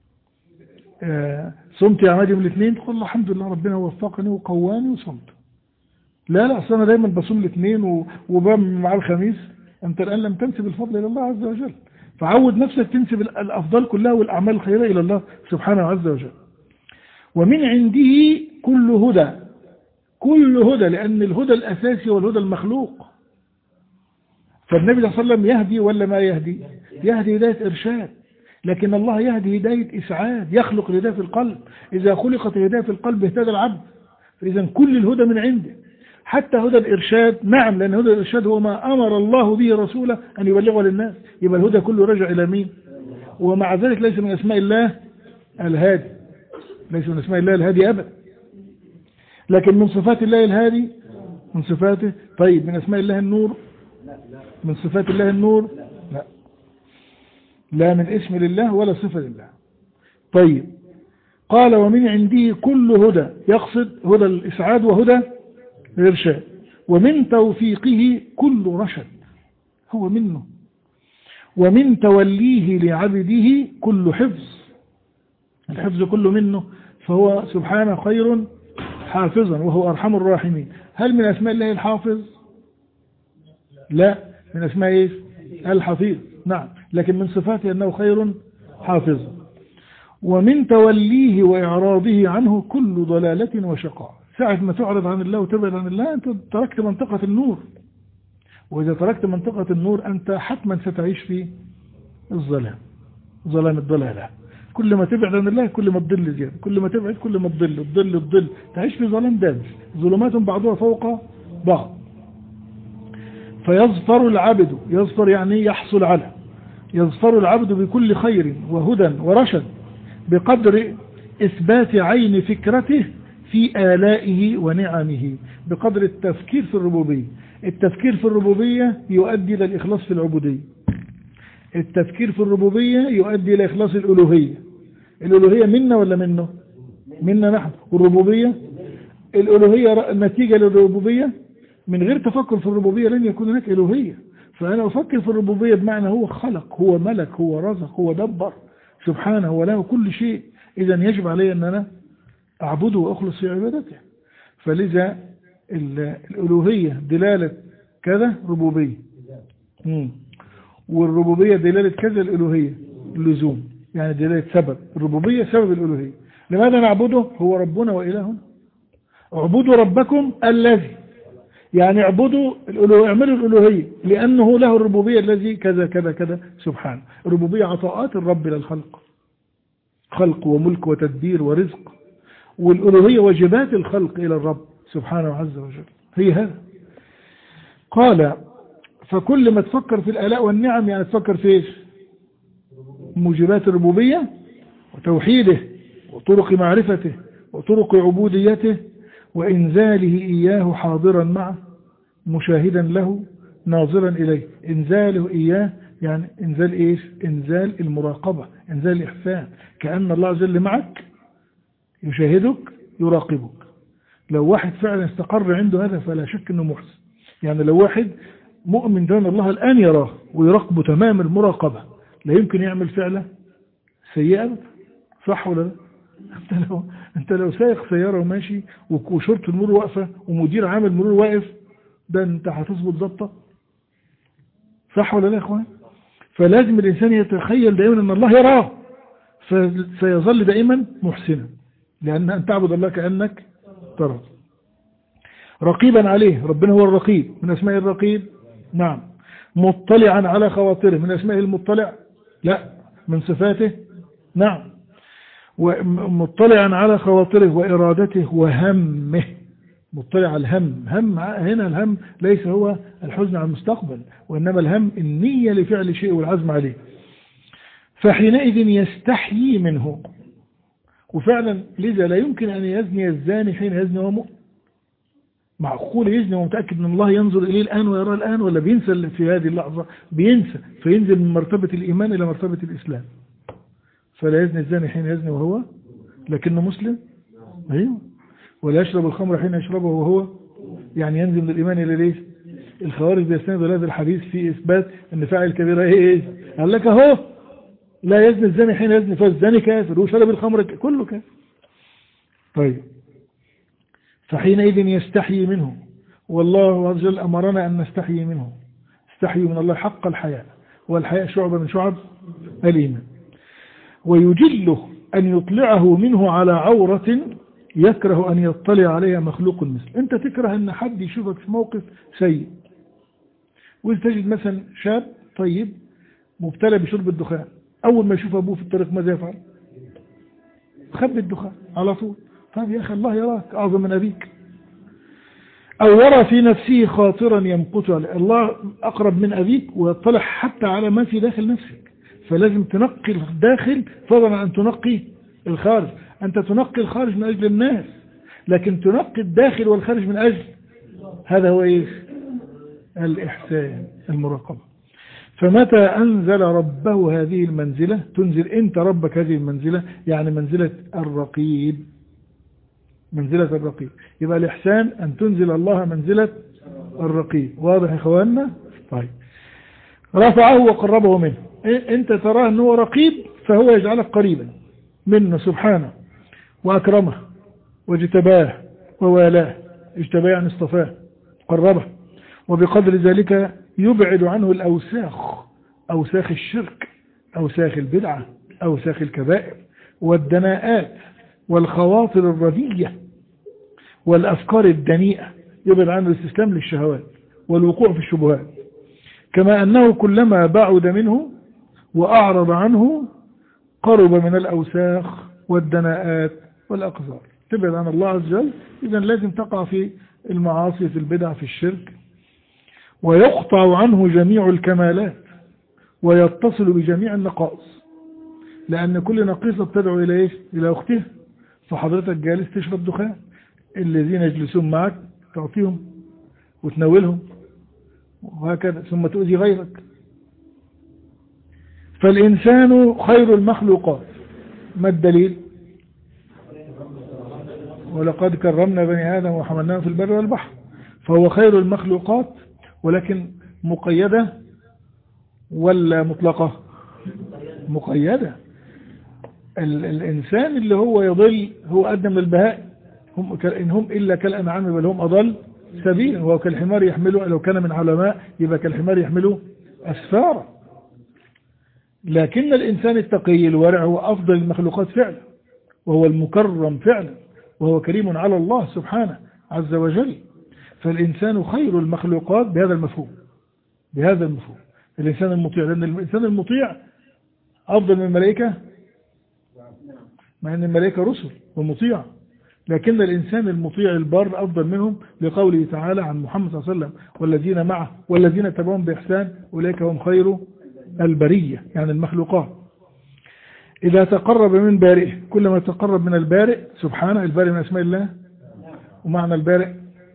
صمت يا عماد يوم الاثنين، تقول الله الحمد لله ربنا وفقني وقواني وصمت. لا أصل أنا دايما بصوم الاثنين وبعمل مع الخميس. أنت الآن لم تنسب الفضل إلى الله عز وجل، فعود نفسك تنسب الأفضل كلها والأعمال الخيرة إلى الله سبحانه عز وجل. ومن عنده كل هدى، لأن الهدى الأساسي هو الهدى المخلوق. فالنبي صلى الله عليه وسلم يهدي ولا ما يهدي؟ يهدي هداية إرشاد، لكن الله يهدي هداية إسعاد، يخلق الهداية في القلب. إذا خلقت الهداية في القلب اهتدى العبد. فإذا كل الهدى من عنده، حتى هدى الإرشاد. نعم، لأن هدى الإرشاد هو ما أمر الله به رسوله أن يبلغه للناس. يبقى الهدى كله رجع إلى مين؟ ومع ذلك ليس من أسماء الله الهادي، ليس من أسماء الله الهادي أبدا، لكن من صفات الله الهادي، من صفاته. طيب من أسماء الله النور، من صفات الله النور، لا، لا من اسم لله ولا صفة لله. طيب قال ومن عنده كل هدى، يقصد هدى الإسعاد وهدى الإرشاد، ومن توفيقه كل رشد، هو منه، ومن توليه لعبده كل حفظ، الحفظ كله منه، فهو سبحانه خير حافظا وهو أرحم الراحمين. هل من أسماء الله الحافظ؟ لا، من أسماء إيه؟ الحفيظ، نعم، لكن من صفاته أنه خير حافظ. ومن توليه وإعراضه عنه كل ضلالة وشقاء، ساعة ما تعرض عن الله وتبعد عن الله أنت تركت منطقة النور، وإذا تركت منطقة النور أنت حتما ستعيش في الظلام، ظلام الضلالة. كل ما تبعد عن الله كل ما تضل زيادة، كل ما تبعد كل ما تضل، تعيش في ظلام دامس، ظلمات بعضها فوق بعض. فيظفر العبد، يظفر يعني يحصل على، يظفر العبد بكل خير وهدى ورشد بقدر إثبات عين فكرته في آلائه ونعمه، بقدر التفكير في الربوبية. التفكير في الربوبية يؤدي إلى الإخلاص في العبودية، التفكير في الربوبية يؤدي إلى إخلاص الألوهية. الألوهية منا ولا منه؟ منا نحن. والربوبية، الألوهية نتيجة للربوبية، من غير تفكر في الربوبية لن يكون هناك ألوهية. فأنا أفكر في الربوبية بمعنى هو خلق، هو ملك، هو رزق، هو دبر سبحانه وله كل شيء، إذن يجب علي أن أنا أعبده وأخلص في عبادته. فلذا الألوهية دلالة كذا ربوبية، والربوبية دلالة كذا الألوهية اللزوم، يعني دلالة سبب، الربوبية سبب الألوهية. لماذا نعبده؟ هو ربنا وإلهنا. اعبدوا ربكم الذي، يعني اعبدوا اعملوا الألوهية لأنه له الربوبية الذي كذا كذا كذا سبحانه. الربوبية عطاءات الرب للخلق، خلق وملك وتدبير ورزق، والألوهية واجبات الخلق إلى الرب سبحانه عز وجل، هي هذا. قال فكل ما تفكر في الآلاء والنعم يعني تفكر في ايش؟ موجبات الربوبية وتوحيده وطرق معرفته وطرق عبوديته وإنزاله إياه حاضرا معه مشاهدا له ناظرا إليه. إنزاله إياه يعني إنزال إيش؟ إنزال المراقبة، إنزال الإحسان، كأن الله عز وجل معك يشاهدك يراقبك. لو واحد فعلا استقر عنده هذا فلا شك أنه محسن. يعني لو واحد مؤمن بأن الله الآن يراه ويراقبه تمام المراقبة لا يمكن يعمل فعله سيئة، صح ولا لا؟ انت لو سايق سيارة وماشي وشرطة المرور واقفة ومدير عامل مرور واقف، ده انت هتظبط ضبطة، صح ولا لا يا اخوان؟ فلازم الانسان يتخيل دائما ان الله يراه، فسيظل دائما محسنا، لان ان تعبد الله كأنك تراه. رقيبا عليه، ربنا هو الرقيب، من اسماء الرقيب، نعم. مطلعا على خواطره، من اسماء المطلع، لا، من صفاته، نعم. ومطلعا على خواطره وإرادته وهمه، مطلع على الهم. هم هنا الهم ليس هو الحزن على المستقبل، وإنما الهم النية لفعل شيء والعزم عليه. فحينئذ يستحيي منه، وفعلا لذا لا يمكن أن يزني الزاني حين يزني وهو مؤمن. معقول يزني ومتأكد أن الله ينظر إليه الآن ويرى الآن، ولا بينسى في هذه اللحظة؟ بينسى، فينزل من مرتبة الإيمان إلى مرتبة الإسلام. فلا يزني الزاني حين يزني وهو لكنه مسلم، أيوه. ولا يشرب الخمر حين يشربه وهو، يعني ينزل من الإيمان إلى ليش؟ الخوارج بيستندوا هذا الحديث في إثبات أن فاعل كبيرة إيه؟ قال لك أهو لا يزني الزاني حين يزني، فالزاني كافر وشرب الخمر كله كافر. طيب فحينئذ يستحيي منه، والله عز وجل أمرنا أن نستحيي منه. استحيي من الله حق الحياء، والحياء شعبة من شعب الإيمان. ويجله أن يطلعه منه على عورة يكره أن يطلع عليها مخلوق مثل. أنت تكره أن حد يشوفك في موقف سيء، وتجد مثلا شاب طيب مبتلى بشرب الدخان، أول ما يشوف أبوه في الطريق ماذا يفعل؟ خبي الدخان على طول. طيب يا أخي الله يراك أعظم من أبيك. أو يرى في نفسه خاطرا يمقته، الله أقرب من أبيك ويطلع حتى على ما في داخل نفسك. فلازم تنقي الداخل فضلا عن تنقي الخارج. أنت تنقي الخارج من أجل الناس، لكن تنقي الداخل والخارج من أجل، هذا هو إيه؟ الإحسان، المراقبة. فمتى أنزل ربه هذه المنزلة، تنزل أنت ربك هذه المنزلة، يعني منزلة الرقيب، منزلة الرقيب. يبقى الإحسان أن تنزل الله منزلة الرقيب. واضح يا إخواننا؟ طيب، رفعه وقربه منه. أنت تراه أنه رقيب، فهو يجعلك قريبا منه سبحانه، وأكرمه واجتباه ووالاه. اجتباه يعني اصطفاه، قربه، وبقدر ذلك يبعد عنه الأوساخ، أوساخ الشرك، أوساخ البدعة، أوساخ الكبائر والدناءات والخواطر الرديئة والأفكار الدنيئة. يبعد عنه الاستسلام للشهوات والوقوع في الشبهات. كما أنه كلما بعد منه وأعرض عنه قرب من الأوساخ والدناءات والأقذار. تبعد عن الله عز وجل، إذن لازم تقع في المعاصي، في البدع، في الشرك. ويقطع عنه جميع الكمالات ويتصل بجميع النقائص، لأن كل نقيصة تدعو إلى إيش؟ إلى أختها. فحضرتك جالس تشرب دخان، الذين يجلسون معك تعطيهم وتناولهم وهكذا، ثم تؤذي غيرك. فالإنسان خير المخلوقات. ما الدليل؟ ولقد كرمنا بني آدم وحملناهم في البر والبحر. فهو خير المخلوقات، ولكن مقيدة ولا مطلقة؟ مقيدة. الإنسان اللي هو يضل هو أدنى من البهائم، إن هم إلا كالأنعام بل هم أضل سبيلا. وهو كالحمار يحمله، لو كان من علماء يبقى كالحمار يحمله أسفارا. لكن الإنسان التقي الورع هو أفضل المخلوقات فعلا، وهو المكرم فعلا، وهو كريم على الله سبحانه عز وجل. فالإنسان خير المخلوقات بهذا المفهوم، بهذا المفهوم. الإنسان المطيع، لأن الإنسان المطيع أفضل من الملائكة، مع أن الملائكة رسل ومطيع، لكن الإنسان المطيع البار أفضل منهم، لقوله تعالى عن محمد صلى الله عليه وسلم: والذين معه والذين تبعهم بإحسان أولئك هم خير البرية، يعني المخلوقات. إذا تقرب من بارئه، كلما تقرب من البارئ سبحانه، البارئ من أسماء الله، ومعنى البارئ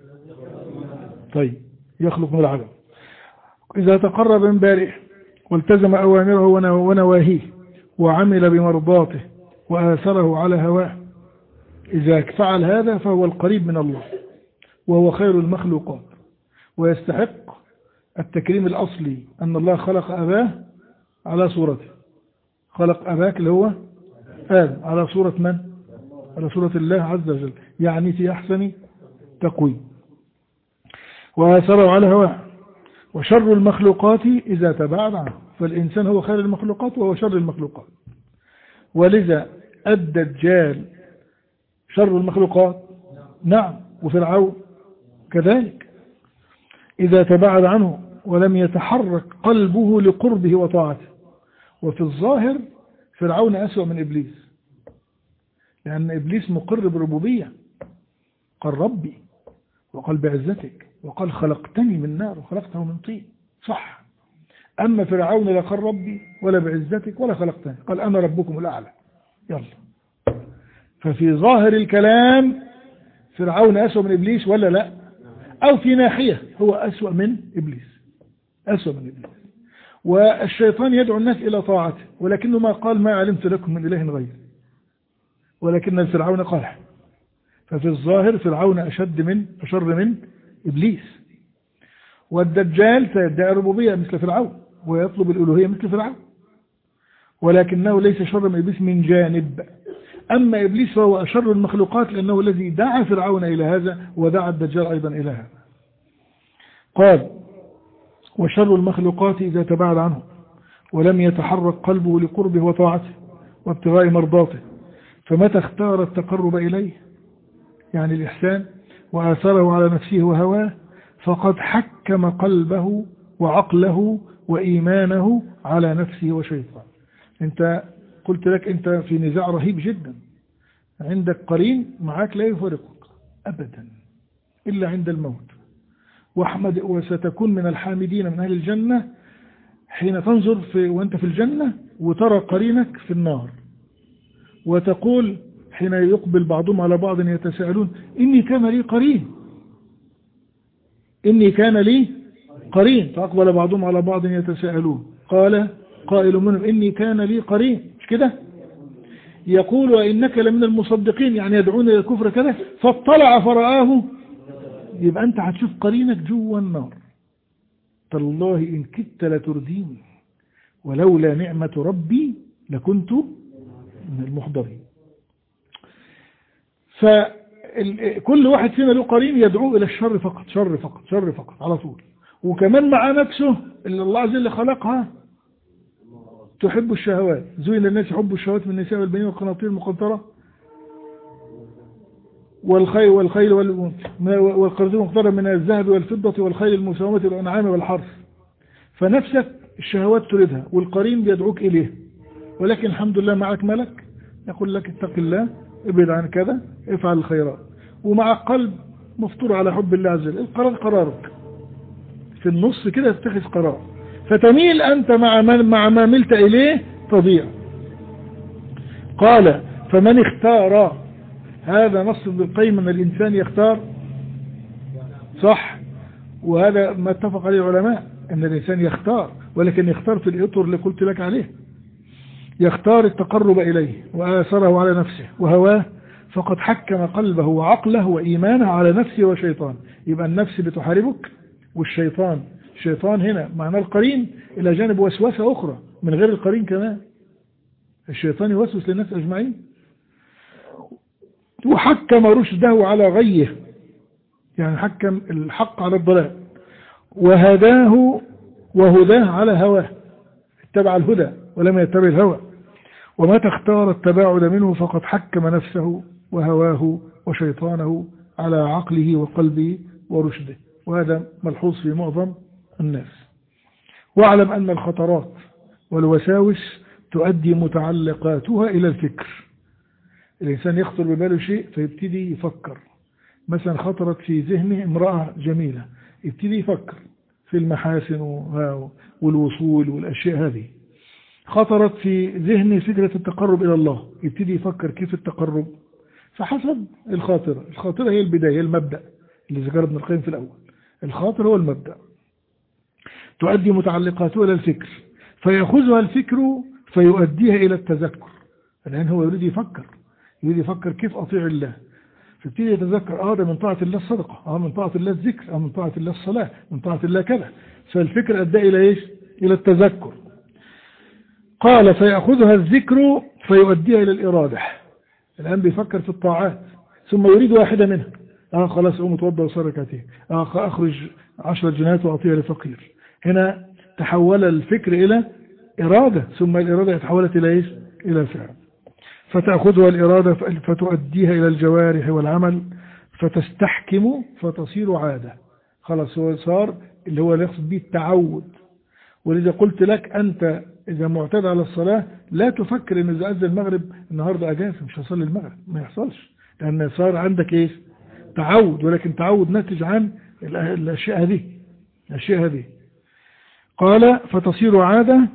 طيب يخلق من العدم. إذا تقرب من بارئه والتزم أوامره ونواهيه وعمل بمرضاته وآثره على هواه، إذا فعل هذا فهو القريب من الله، وهو خير المخلوقات، ويستحق التكريم الأصلي، أن الله خلق أباه على صورته. خلق أباك اللي هو آدم على صورة من؟ على صورة الله عز وجل، يعني في أحسن تقويم. وآثره على هواه. وشر المخلوقات إذا تبعد عنه، فالإنسان هو خير المخلوقات وهو شر المخلوقات. ولذا الدجال شر المخلوقات، نعم، وفرعون كذلك. إذا تبعد عنه ولم يتحرك قلبه لقربه وطاعته. وفي الظاهر فرعون أسوأ من إبليس، لأن إبليس مقر بربوبية، قال ربي وقال بعزتك وقال خلقتني من نار وخلقته من طين، صح. أما فرعون لا قال ربي ولا بعزتك ولا خلقتني، قال أنا ربكم الأعلى. يلا، ففي ظاهر الكلام فرعون أسوأ من إبليس ولا لا؟ أو في ناحية هو أسوأ من إبليس، أسوأ من إبليس. والشيطان يدعو الناس إلى طاعته، ولكنه ما قال ما علمت لكم من إله غير، ولكن الفرعون قال. ففي الظاهر فرعون أشر من إبليس. والدجال سيدعي الربوبية مثل فرعون ويطلب الألوهية مثل فرعون، ولكنه ليس شر من إبليس من جانب. أما إبليس فهو أشر المخلوقات، لأنه الذي دعا فرعون إلى هذا ودعا الدجال أيضا إلى هذا. قال: وشر المخلوقات إذا تبعد عنه ولم يتحرك قلبه لقربه وطاعته وابتغاء مرضاته. فمتى اختار التقرب إليه، يعني الإحسان، وآثره على نفسه وهواه، فقد حكم قلبه وعقله وإيمانه على نفسه وشيطان. أنت قلت لك أنت في نزاع رهيب جدا، عندك قرين معك لا يفارقك أبدا إلا عند الموت. واحمد، وستكون من الحامدين من أهل الجنة حين تنظر وأنت في الجنة وترى قرينك في النار، وتقول حين يقبل بعضهم على بعض يتساءلون: إني كان لي قرين، إني كان لي قرين. فأقبل بعضهم على بعض يتساءلون قال قائل منهم إني كان لي قرين، مش كده؟ يقول وإنك لمن المصدقين، يعني يدعون إلى الكفر كده. فاطلع فرآه، يبقى أنت هتشوف قرينك جوا النار. تالله إن كدت لترديني ولولا نعمة ربي لكنت من المحضرين. فكل واحد فينا له قرين يدعو إلى الشر فقط، شر فقط، شر فقط على طول. وكمان مع نفسه اللي الله عز وجل خلقها تحب الشهوات. زين الناس حب الشهوات من النساء والبنين والقناطير المقنطرة والخيل والقناطير المقنطرة من الذهب والفضة والخيل المسومة والأنعام والحرث. فنفسك الشهوات تريدها والقرين بيدعوك إليه، ولكن الحمد لله معك ملك يقول لك اتق الله، ابعد عن كذا، افعل الخيرات. ومع قلب مفطور على حب الله عز وجل. القرار قرارك في النص كده، تتخذ قرار فتميل أنت مع ما ملت إليه تضيع. قال فمن اختار، هذا نص ابن القيم أن الإنسان يختار، صح، وهذا ما اتفق عليه العلماء أن الإنسان يختار، ولكن يختار في الإطر اللي قلت لك عليه. يختار التقرب إليه وآثره على نفسه وهواه، فقد حكم قلبه وعقله وإيمانه على نفسه وشيطان. يبقى النفس بتحاربك والشيطان. الشيطان هنا معنى القرين إلى جانب وسوسة أخرى من غير القرين كمان. الشيطان يوسوس للناس أجمعين. وحكم رشده على غيه، يعني حكم الحق على الضلال، وهداه على هواه، اتبع الهدى ولم يتبع الهوى. ومتى اختار التباعد منه فقد حكم نفسه وهواه وشيطانه على عقله وقلبه ورشده. وهذا ملحوظ في معظم الناس. واعلم أن الخطرات والوساوس تؤدي متعلقاتها إلى الفكر. الإنسان يخطر بباله شيء فيبتدي يفكر. مثلا خطرت في ذهنه امرأة جميلة، يبتدي يفكر في المحاسن والوصول والأشياء هذه. خطرت في ذهنه فكرة التقرب إلى الله، يبتدي يفكر كيف التقرب. فحسب الخاطرة. الخاطرة هي البداية، المبدأ اللي ذكر ابن القيم في الأول. الخاطر هو المبدأ. تؤدي متعلقاته إلى الفكر، فيأخذها الفكر فيؤديها إلى التذكر. الآن هو يريد يفكر كيف أطيع الله، فيبتدي يتذكر ده من طاعة الله الصدقة، من طاعة الله الذكر، من طاعة الله الصلاة، من طاعة الله كذا. فالفكر أدى إلى إيش؟ إلى التذكر. قال فيأخذها الذكر فيؤديها إلى الإرادة. الآن بيفكر في الطاعات ثم يريد واحدة منها. خلاص أقوم أتوضى وأصلي ركعتين، أخرج 10 جنيهات وأعطيها لفقير. هنا تحول الفكر إلى إرادة، ثم الإرادة تحولت إلى إيش؟ إلى فعل. فتأخذها الإرادة فتؤديها إلى الجوارح والعمل فتستحكم فتصير عادة. خلاص هو صار اللي هو يقصد به التعود. ولذا قلت لك أنت إذا معتاد على الصلاة لا تفكر إن إذا أذن المغرب النهاردة أجازة مش هصلي المغرب، ما يحصلش، لأن صار عندك إيش؟ تعود. ولكن تعود ناتج عن الأشياء هذه. قال فتصير عادة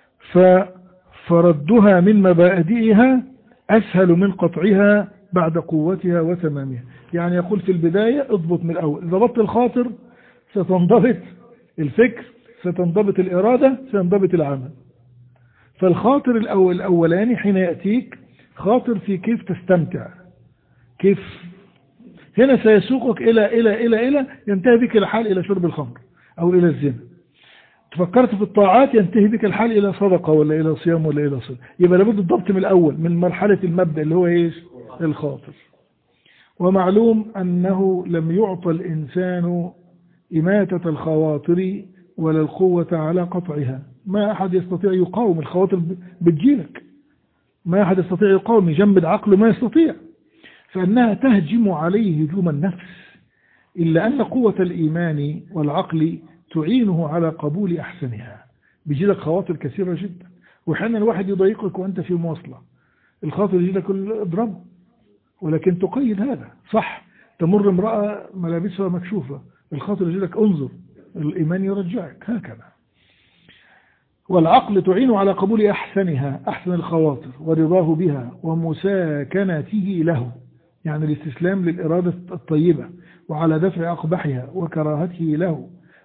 فردها من مبادئها أسهل من قطعها بعد قوتها وتمامها. يعني يقول في البداية اضبط من الأول. إذا ضبط الخاطر ستنضبط الفكر، ستنضبط الإرادة، ستنضبط العمل. فالخاطر الأولاني حين يأتيك خاطر في كيف تستمتع، كيف هنا سيسوقك إلى ينتهي بك الحال إلى شرب الخمر أو إلى الزنا. تفكرت في الطاعات ينتهي بك الحال إلى صدقة ولا إلى صيام ولا إلى صلاة. يبقى لابد الضبط من الأول، من مرحلة المبدأ اللي هو إيش؟ الخاطر. ومعلوم أنه لم يعطى الإنسان إماتة الخواطر ولا القوة على قطعها. ما أحد يستطيع يقاوم الخواطر، بتجيلك ما أحد يستطيع يقاوم، يجمد عقله ما يستطيع، فأنها تهجم عليه هجوم النفس. إلا أن قوة الإيمان والعقل تعينه على قبول أحسنها. بيجيلك خواطر كثيرة جدا، وحين الواحد يضايقك وأنت في مواصلة الخاطر يجيلك اضربه، ولكن تقيد هذا صح. تمر امرأة ملابسها مكشوفة، الخاطر يجيلك انظر، الإيمان يرجعك هكذا. والعقل تعين على قبول أحسنها، أحسن الخواطر، ورضاه بها ومساكنته له، يعني الاستسلام للإرادة الطيبة، وعلى دفع أقبحها وكراهته له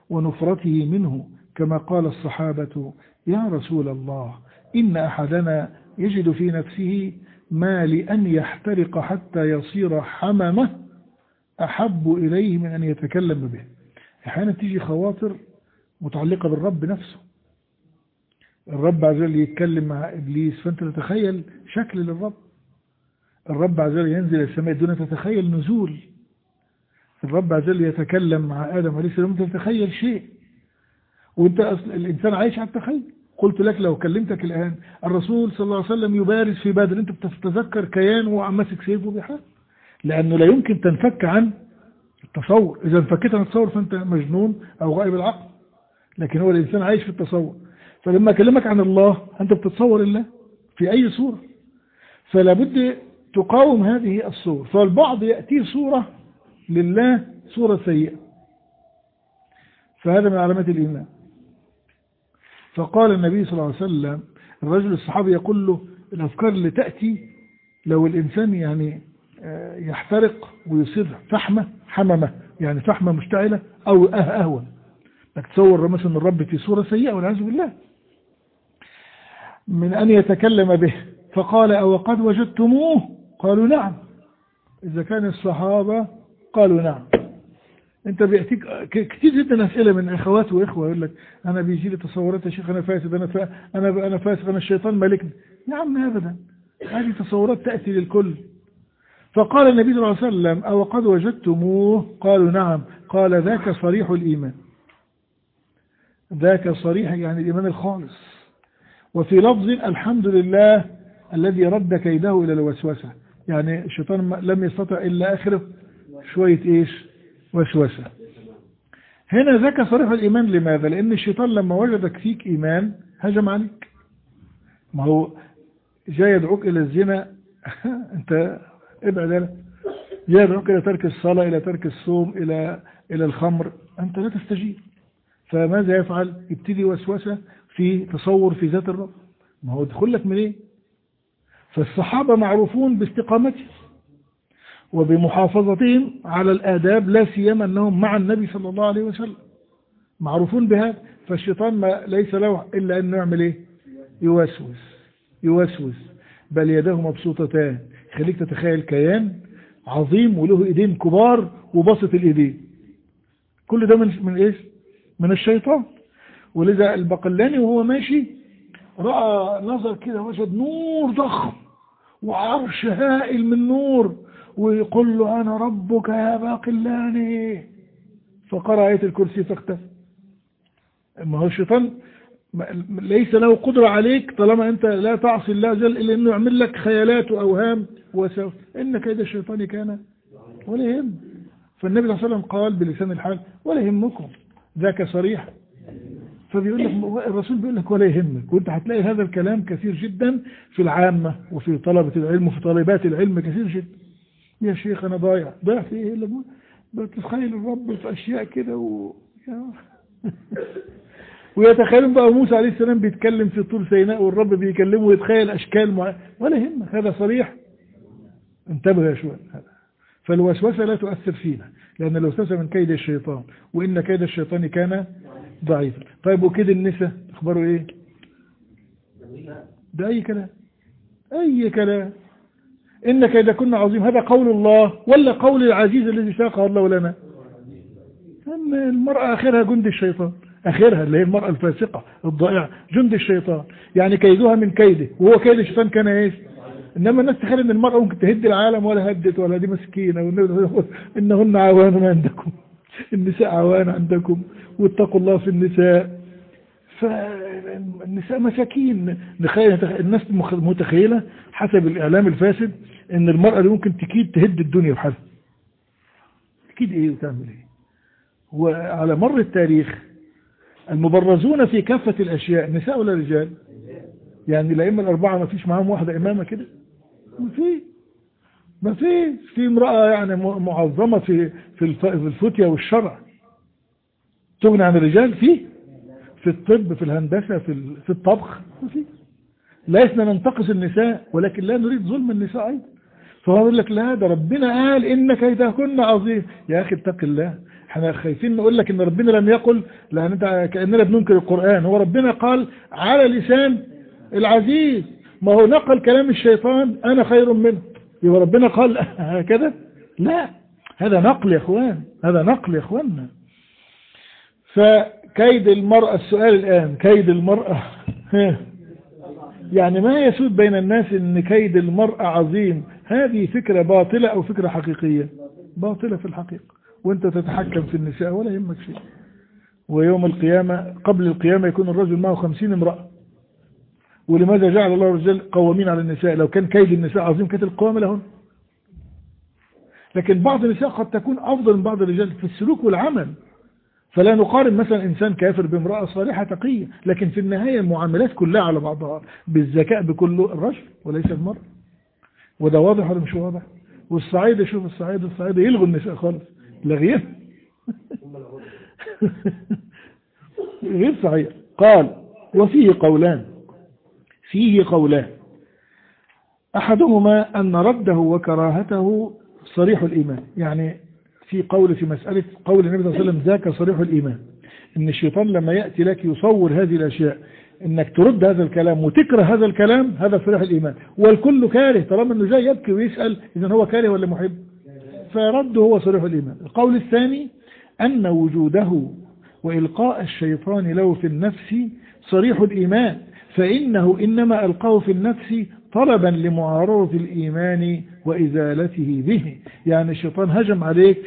ونفرته منه، كما قال الصحابة: يا رسول الله، إن أحدنا يجد في نفسه ما لأن يحترق حتى يصير حممة أحب إليه من أن يتكلم به. أحيانا تيجي خواطر متعلقة بالرب نفسه، الرب عز وجل يتكلم مع إبليس، فأنت تتخيل شكل للرب. الرب عز وجل ينزل السماء الدنيا، تتخيل نزول. الرب عز وجل يتكلم مع آدم عليه السلام، تتخيل شيء، وانت الإنسان عايش على التخيل. قلت لك لو كلمتك الآن الرسول صلى الله عليه وسلم يبارز في بدر، انت بتتذكر كيان وهو عم ماسك سيفه بحال، لأنه لا يمكن تنفك عن التصور. إذا انفكت عن التصور فأنت مجنون أو غائب العقل، لكن هو الإنسان عايش في التصور. فلما أكلمك عن الله أنت بتتصور الله في أي صورة، فلا بد تقاوم هذه الصور. فالبعض يأتي صورة لله صورة سيئة، فهذا من علامات الإيمان. فقال النبي صلى الله عليه وسلم الرجل الصحابي يقول له الأفكار اللي تأتي لو الإنسان يعني يحترق ويصير فحمة حممة، يعني فحمة مشتعلة أو أهون، لك تصور مثلا الرب في صورة سيئة والعياذ بالله، من أن يتكلم به. فقال: أو قد وجدتموه؟ قالوا: نعم. إذا كان الصحابة قالوا نعم. أنت بيأتيك كتير جدا أسئلة من أخوات وإخوة يقول لك أنا بيجي لي تصورات يا شيخ، أنا فاسد، أنا فاسد، أنا الشيطان مالكني. يا عم أبدا، هذه تصورات تأتي للكل. فقال النبي صلى الله عليه وسلم: أو قد وجدتموه؟ قالوا نعم. قال: ذاك صريح الإيمان. ذاك صريح يعني الإيمان الخالص. وفي لفظ: الحمد لله الذي رد كيده إلى الوسوسة، يعني الشيطان لم يستطع إلا آخره شوية إيش؟ وسوسة. هنا ذاك صريح الإيمان. لماذا؟ لأن الشيطان لما وجدك فيك إيمان هجم عليك. ما هو جاي يدعوك إلى الزنا أنت ابعد له، جاي يدعوك إلى ترك الصلاة، إلى ترك الصوم، إلى الخمر، أنت لا تستجيب. فماذا يفعل؟ يبتدي وسوسة في تصور في ذات الرب. ما هو دخل لك من إيه؟ فالصحابة معروفون باستقامتهم وبمحافظتهم على الآداب، لا سيما أنهم مع النبي صلى الله عليه وسلم، معروفون بهذا. فالشيطان ما ليس له إلا أنه يعمل إيه؟ يوسوس. بل يداه مبسوطتان، خليك تتخيل كيان عظيم وله إيدين كبار وبسط الإيدين، كل ده من إيش؟ من الشيطان. ولذا البقلاني وهو ماشي رأى نظر كده، وجد نور ضخم وعرش هائل من نور، ويقول له: أنا ربك يا باقلاني. فقرأ آية الكرسي فاختفى. ما هو الشيطان ليس له قدرة عليك طالما أنت لا تعصي الله جل، إلا أنه يعمل لك خيالات وأوهام وسوء. إن كيد الشيطان كان ولا يهم. فالنبي صلى الله عليه وسلم قال بلسان الحال: ولا يهمكم، ذاك صريح. فبيقول لك الرسول بيقول لك ولا يهمك. وانت هتلاقي هذا الكلام كثير جدا في العامة وفي طلبة العلم وفي طالبات العلم كثير جدا. يا شيخ أنا ضايع في إيه؟ بتتخيل الرب في أشياء كده ويتخيلون بقى موسى عليه السلام بيتكلم في طور سيناء والرب بيكلمه ويتخيل أشكال ولا يهمك، هذا صريح. انتبه يا شوية. فالوسوسة لا تؤثر فينا، لأن الوسوسة من كيد الشيطان، وإن كيد الشيطان كان ضعيفا. طيب وكيد النساء أخبره إيه؟ ده أي كلام. إن كيد كنا عظيم. هذا قول الله ولا قول العزيز الذي ساقه الله لنا؟ أن المرأة آخرها جند الشيطان، آخرها اللي هي المرأة الفاسقة الضائعة جند الشيطان، يعني كيدها من كيده، وهو كيد الشيطان كان إيش؟ إنما الناس تخيل أن المرأة ممكن تهد العالم، ولا هدت، ولا دي مسكينة، إنهن عوان عندكم، النساء عوان عندكم، واتقوا الله في النساء. فالنساء مساكين. الناس متخيلة حسب الإعلام الفاسد أن المرأة اللي ممكن تكيد تهد الدنيا بحالها. تكيد إيه وتعمل إيه؟ وعلى مر التاريخ المبرزون في كافة الأشياء نساء ولا رجال؟ يعني الأئمة الأربعة ما فيش معاهم واحدة إمامة كده؟ ما في امرأة يعني معظمة في الفتية والشرع تغني عن الرجال، في الطب، في الهندسة، في الطبخ. ما في. لسنا ننتقص النساء، ولكن لا نريد ظلم النساء أيضا. فهو يقول لك لا، ده ربنا قال إن كيدهن عظيم. يا أخي اتق الله، احنا خايفين نقول لك ان ربنا لم يقل، لان انت كأننا بننكر القرآن. هو ربنا قال على لسان العزيز، ما هو نقل كلام الشيطان انا خير منه، يبقى ربنا قال هكذا؟ لا، هذا نقل يا اخوان، هذا نقل يا اخواننا. فكيد المرأة، السؤال الآن كيد المرأة يعني ما يسود بين الناس ان كيد المرأة عظيم، هذه فكرة باطلة او فكرة حقيقية؟ باطلة في الحقيقة، وانت تتحكم في النساء ولا يهمك شيء. ويوم القيامة قبل القيامة يكون الرجل معه 50 امرأة. ولماذا جعل الله الرجال قوامين على النساء؟ لو كان كيد النساء عظيم كانت القوامة لهن. لكن بعض النساء قد تكون افضل من بعض الرجال في السلوك والعمل، فلا نقارن مثلا إنسان كافر بامرأة صالحة تقية، لكن في النهاية المعاملات كلها على بعضها بالذكاء بكل الرجل وليس المرأة. وده واضح ولا مش واضح؟ والصعيد شوف الصعيد يلغوا النساء خالص، لغيها غير صحيح. قال وفيه قولان، أحدهما أن رده وكراهته صريح الإيمان. يعني في قول في مسألة قول النبي صلى الله عليه وسلم ذاك صريح الإيمان، إن الشيطان لما يأتي لك يصور هذه الأشياء إنك ترد هذا الكلام وتكره هذا الكلام، هذا صريح الإيمان. والكل كاره، طالما إنه جاي يبكي ويسأل إذن هو كاره ولا محب، فرده هو صريح الإيمان. القول الثاني أن وجوده وإلقاء الشيطان له في النفس صريح الإيمان، فإنه إنما ألقاه في النفس طلبا لمعارضة الإيمان وإزالته به. يعني الشيطان هجم عليك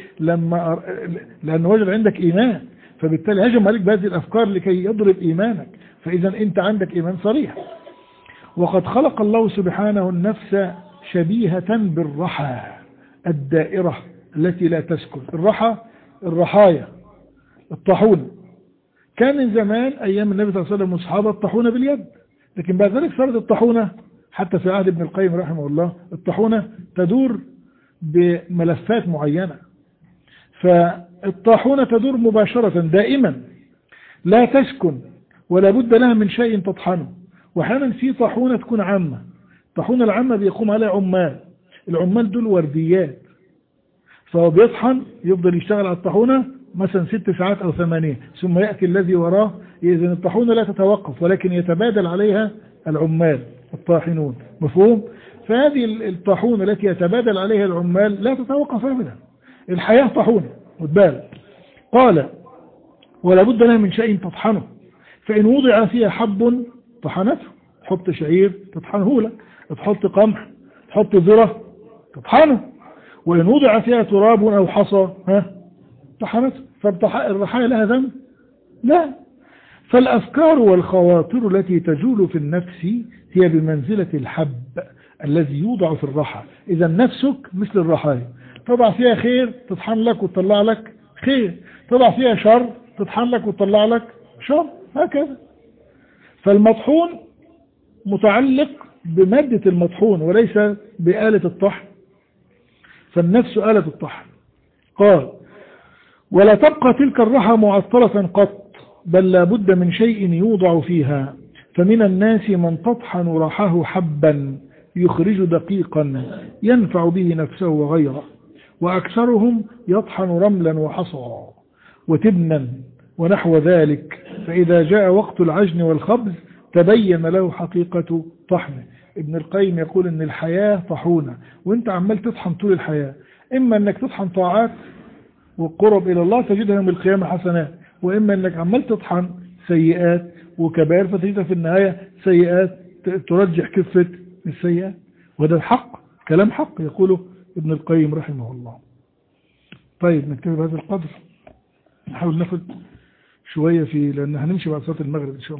لأنه وجد عندك إيمان، فبالتالي هجم عليك بهذه الأفكار لكي يضرب إيمانك، فإذا أنت عندك إيمان صريح. وقد خلق الله سبحانه النفس شبيهة بالرحى الدائرة التي لا تسكن. الرحى الرحايا الطاحونة، كان من زمان أيام النبي صلى الله عليه وسلم والصحابة الطاحونة باليد، لكن بعد ذلك صارت الطاحونة حتى في عهد ابن القيم رحمه الله الطاحونة تدور بملفات معينة. فالطاحونة تدور مباشرة دائما لا تسكن ولا بد لها من شيء تطحنه. وحانا في طاحونة تكون عامة، الطاحونة العامة بيقوم عليها عمال، العمال دول ورديات، فهو بيطحن يفضل يشتغل على الطاحونة مثلا 6 ساعات أو 8، ثم يأتي الذي وراه. إذن الطاحونة لا تتوقف ولكن يتبادل عليها العمال الطاحنون، مفهوم؟ فهذه الطاحونة التي يتبادل عليها العمال لا تتوقف أبدا، الحياة طاحونة وتبال. قال ولا بد لها من شيء تطحنه، فإن وضع فيها حب طحنته، تحط شعير تطحنه لك، تحط قمح تحط ذرة تطحنه، وإن وضع فيها تراب أو حصى طحنته. فالرحايا لها ذنب؟ لا. فالأفكار والخواطر التي تجول في النفس هي بمنزلة الحب الذي يوضع في الرحى. إذا نفسك مثل الرحايا، تضع فيها خير تطحن لك وتطلع لك خير، تضع فيها شر تطحن لك وتطلع لك شر، هكذا. فالمطحون متعلق بمادة المطحون وليس بآلة الطحن، فالنفس آلة الطحن. قال ولا تبقى تلك الرحى معطلة قط، بل لا بد من شيء يوضع فيها. فمن الناس من تطحن رحاه حبا يخرج دقيقا ينفع به نفسه وغيره، وأكثرهم يطحن رملا وحصى وتبنا ونحو ذلك، فإذا جاء وقت العجن والخبز تبين له حقيقة طحنه. ابن القيم يقول ان الحياة طحونة، وانت عمال تطحن طول الحياة، اما انك تطحن طاعات والقرب الى الله تجدها يوم القيامة حسنات، واما انك عمال تطحن سيئات وكبائر فتجدها في النهاية سيئات ترجح كفة السيئات. وده الحق، كلام حق يقوله ابن القيم رحمه الله. طيب نكتفي بهذا القدر، نحاول ناخد شوية لأن هنمشي بعد صلاة المغرب إن شاء الله.